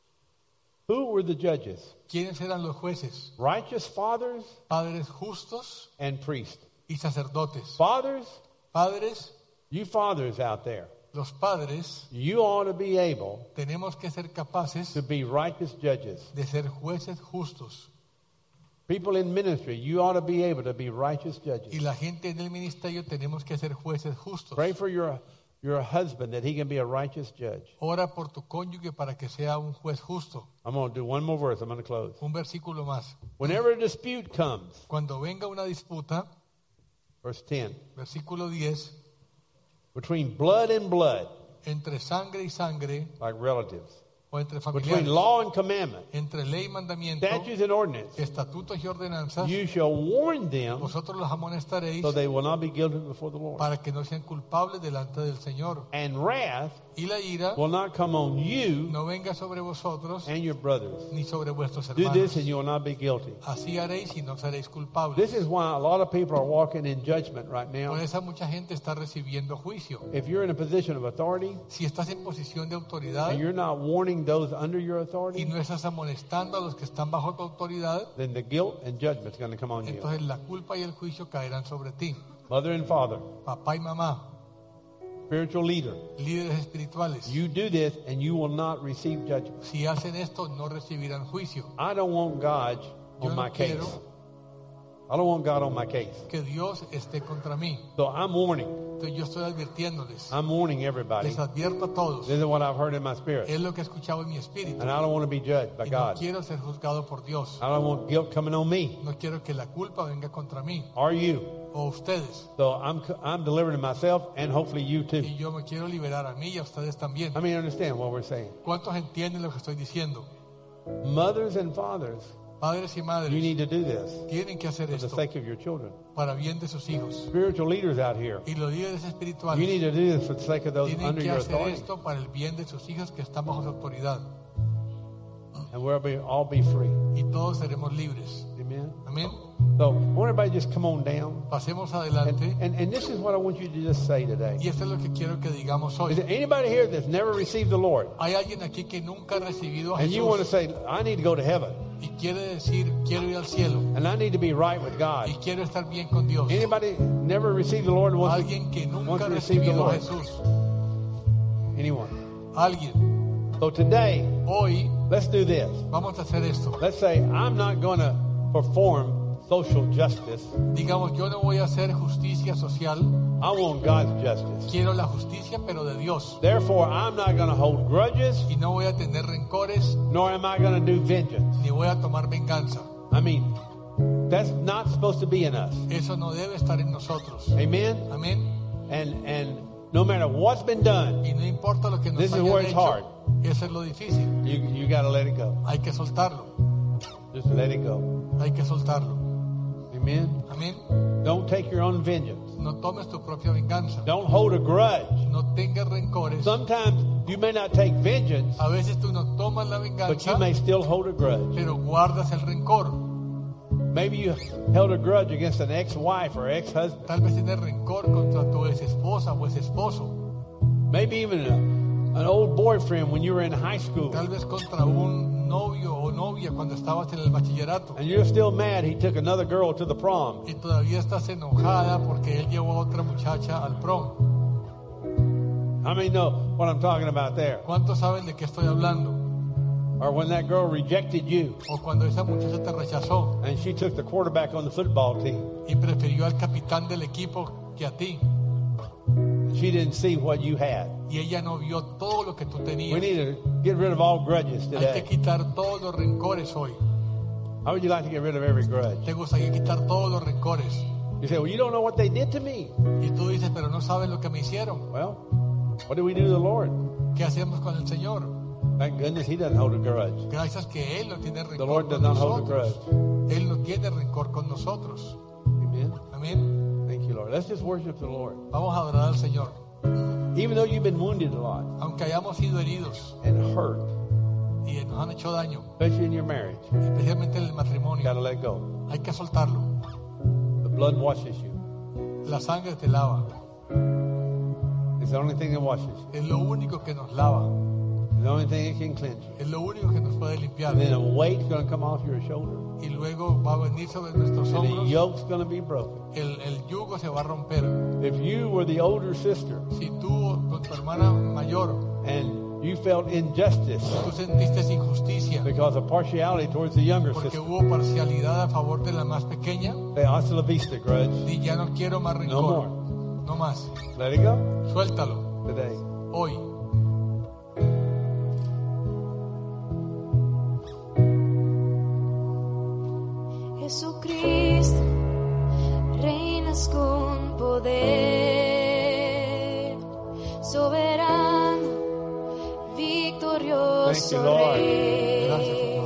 Who were the judges? ¿Quiénes eran los jueces? Righteous fathers Padres justos and priests. y sacerdotes. Fathers, Padres, you fathers out there, los padres, you ought to be able tenemos que ser capaces to be righteous judges. de ser jueces justos. People in ministry, you ought to be able to be righteous Y judges. la gente en el ministerio tenemos que ser jueces justos. Pray for your, your husband that he can be a righteous judge. Ora por tu cónyuge para que sea un juez justo. I'm going to do one more verse. I'm going to close. Un versículo más. Whenever a dispute comes, Cuando venga una disputa, verse ten, versículo diez, between blood and blood, entre sangre y sangre like relatives, o entre between familiares, law and commandment, entre ley y mandamiento, statutes and ordinance, estatutos y ordenanzas, you shall warn them vosotros los amonestaréis so they will not be guilty before the Lord. para que no sean culpables delante del Señor. And wrath Y la ira will not come on you no venga sobre vosotros and your brothers. ni sobre vuestros Do this hermanos. and you will not be guilty. Así haréis y no seréis culpables. This is why a lot of people are walking in judgment right Por now. eso mucha gente está recibiendo juicio. If you're in a position of authority Si estás en posición de autoridad and you're not warning those under your y authority, no estás amonestando a los que están bajo tu autoridad, then the guilt and judgment is going to come on you. entonces la culpa y el juicio caerán sobre ti. Mother and father, Papá y mamá, spiritual leader, líderes espirituales, you do this and you will not receive judgment. si hacen esto no recibirán juicio. I don't want God Yo on no my case. quiero I don't want God on my case. que Dios esté contra mí. So I'm warning. Entonces yo estoy advirtiéndoles, I'm warning everybody. les advierto a todos, This is what I've heard in my spirit. es lo que he escuchado en mi espíritu. And I don't want to be judged by Y no God. quiero ser juzgado por Dios. I don't want guilt coming on me No quiero que la culpa venga contra mí or you. o ustedes. So I'm I'm delivering myself and hopefully you too. Y yo me quiero liberar a mí y a ustedes también. I mean, understand what we're saying. ¿Cuántos entienden lo que estoy diciendo? Mothers and fathers, Padres y you madres need to do this tienen que hacer for the esto sake of your children. para bien de sus hijos. Spiritual leaders out here, Y los líderes you espirituales need to do this for the sake of those tienen under que your hacer authority. esto para el bien de sus hijos que están bajo su autoridad. And we'll be all be free. Y todos seremos libres. Amen. Amén. So I want everybody to just come on down. Pasemos And, adelante. and, and this is what I want you to just say today. Y esto es lo que quiero que digamos Is hoy. there anybody here that's never received the Lord? Hay alguien aquí que nunca ha recibido a And you want to Jesús say, I need to go to heaven. y quiere decir, quiero ir al cielo And I need to be right with God. y quiero estar bien con Dios. Anybody never received the Lord and wants Alguien que to, wants nunca to ha receive the recibido a Lord? Jesús. Anyone? Alguien. So today, Hoy let's do this. vamos a hacer esto. Let's say, I'm not going to perform social justice. Digamos, yo no voy a hacer justicia social. I want God's justice. Quiero la justicia, pero de Dios. Therefore, I'm not going to hold grudges, Y no voy a tener rencores, nor am I going to do vengeance. ni voy a tomar venganza. I mean, that's not supposed to be in us. Eso no debe estar en nosotros. Amen? Amén. And, and no matter what's been done, Y no importa lo que nos This is hayan where it's hard. hecho, eso es lo difícil. you, you got to let it go. Hay que soltarlo. Just let it go. Hay que soltarlo. Amen? Amén. Don't take your own vengeance. No tomes tu propia venganza. Don't hold a grudge. No tengas rencores. Sometimes you may not take vengeance, A veces tú no tomas la but venganza, you may still hold a grudge. pero guardas el rencor. Maybe you held a grudge against an ex-wife or ex-husband. Tal vez tienes rencor contra tu ex esposa o ex esposo. Maybe even a, an old boyfriend when you were in high school. Tal vez contra un novio o novia cuando estabas en el bachillerato. And you're still mad he took another girl to the prom. Y todavía estás enojada porque él llevó a otra muchacha al prom. How many know what I'm talking about there? ¿Cuántos saben de qué estoy hablando? Or when that girl rejected you O cuando esa muchacha te rechazó and she took the quarterback on the football team. y prefirió al capitán del equipo que a ti. She didn't see what you had. Y ella no vio todo lo que tú We tenías. need to get rid of all grudges Hay que today. quitar todos los rencores hoy. How would you like to get rid of every grudge? Te gustaría quitar todos los rencores. You say, well, you don't know what they did to me. Y tú dices, pero no sabes lo que me hicieron. Well, what do we do to the Lord? ¿Qué hacemos con el Señor? Thank goodness he doesn't hold a grudge. Gracias que Él no tiene The rencor Lord does con not hold a nosotros. grudge. Él no tiene rencor con nosotros. Amen. Amén. Thank you, Lord. Let's just worship the Lord. Vamos a adorar al Señor. Even though you've been wounded a lot Aunque hayamos sido heridos and hurt, y nos han hecho daño, especially in your marriage, especialmente en el you matrimonio, got to let go. hay que soltarlo. The blood washes you. La sangre te lava. It's the only thing that washes you. Es lo único que nos lava. It's the only thing that can cleanse you. Es lo único que nos puede limpiar. And then a weight's going to come off your shoulder. Y luego va a venir sobre nuestros And the hombros. yoke's going to be broken. El, el yugo se va a romper. If you were the older sister Si tú con tu hermana mayor, and you felt injustice tú sentiste injusticia because of partiality towards the younger porque sister, hubo parcialidad a favor de la más pequeña, say, hasta la vista, grudge. y ya no quiero más rencor. more. No más. Let it go Suéltalo. today. Hoy. Jesucristo, reinas con poder, soberano, Thank victorioso you, Lord. Rey. Gracias, Señor.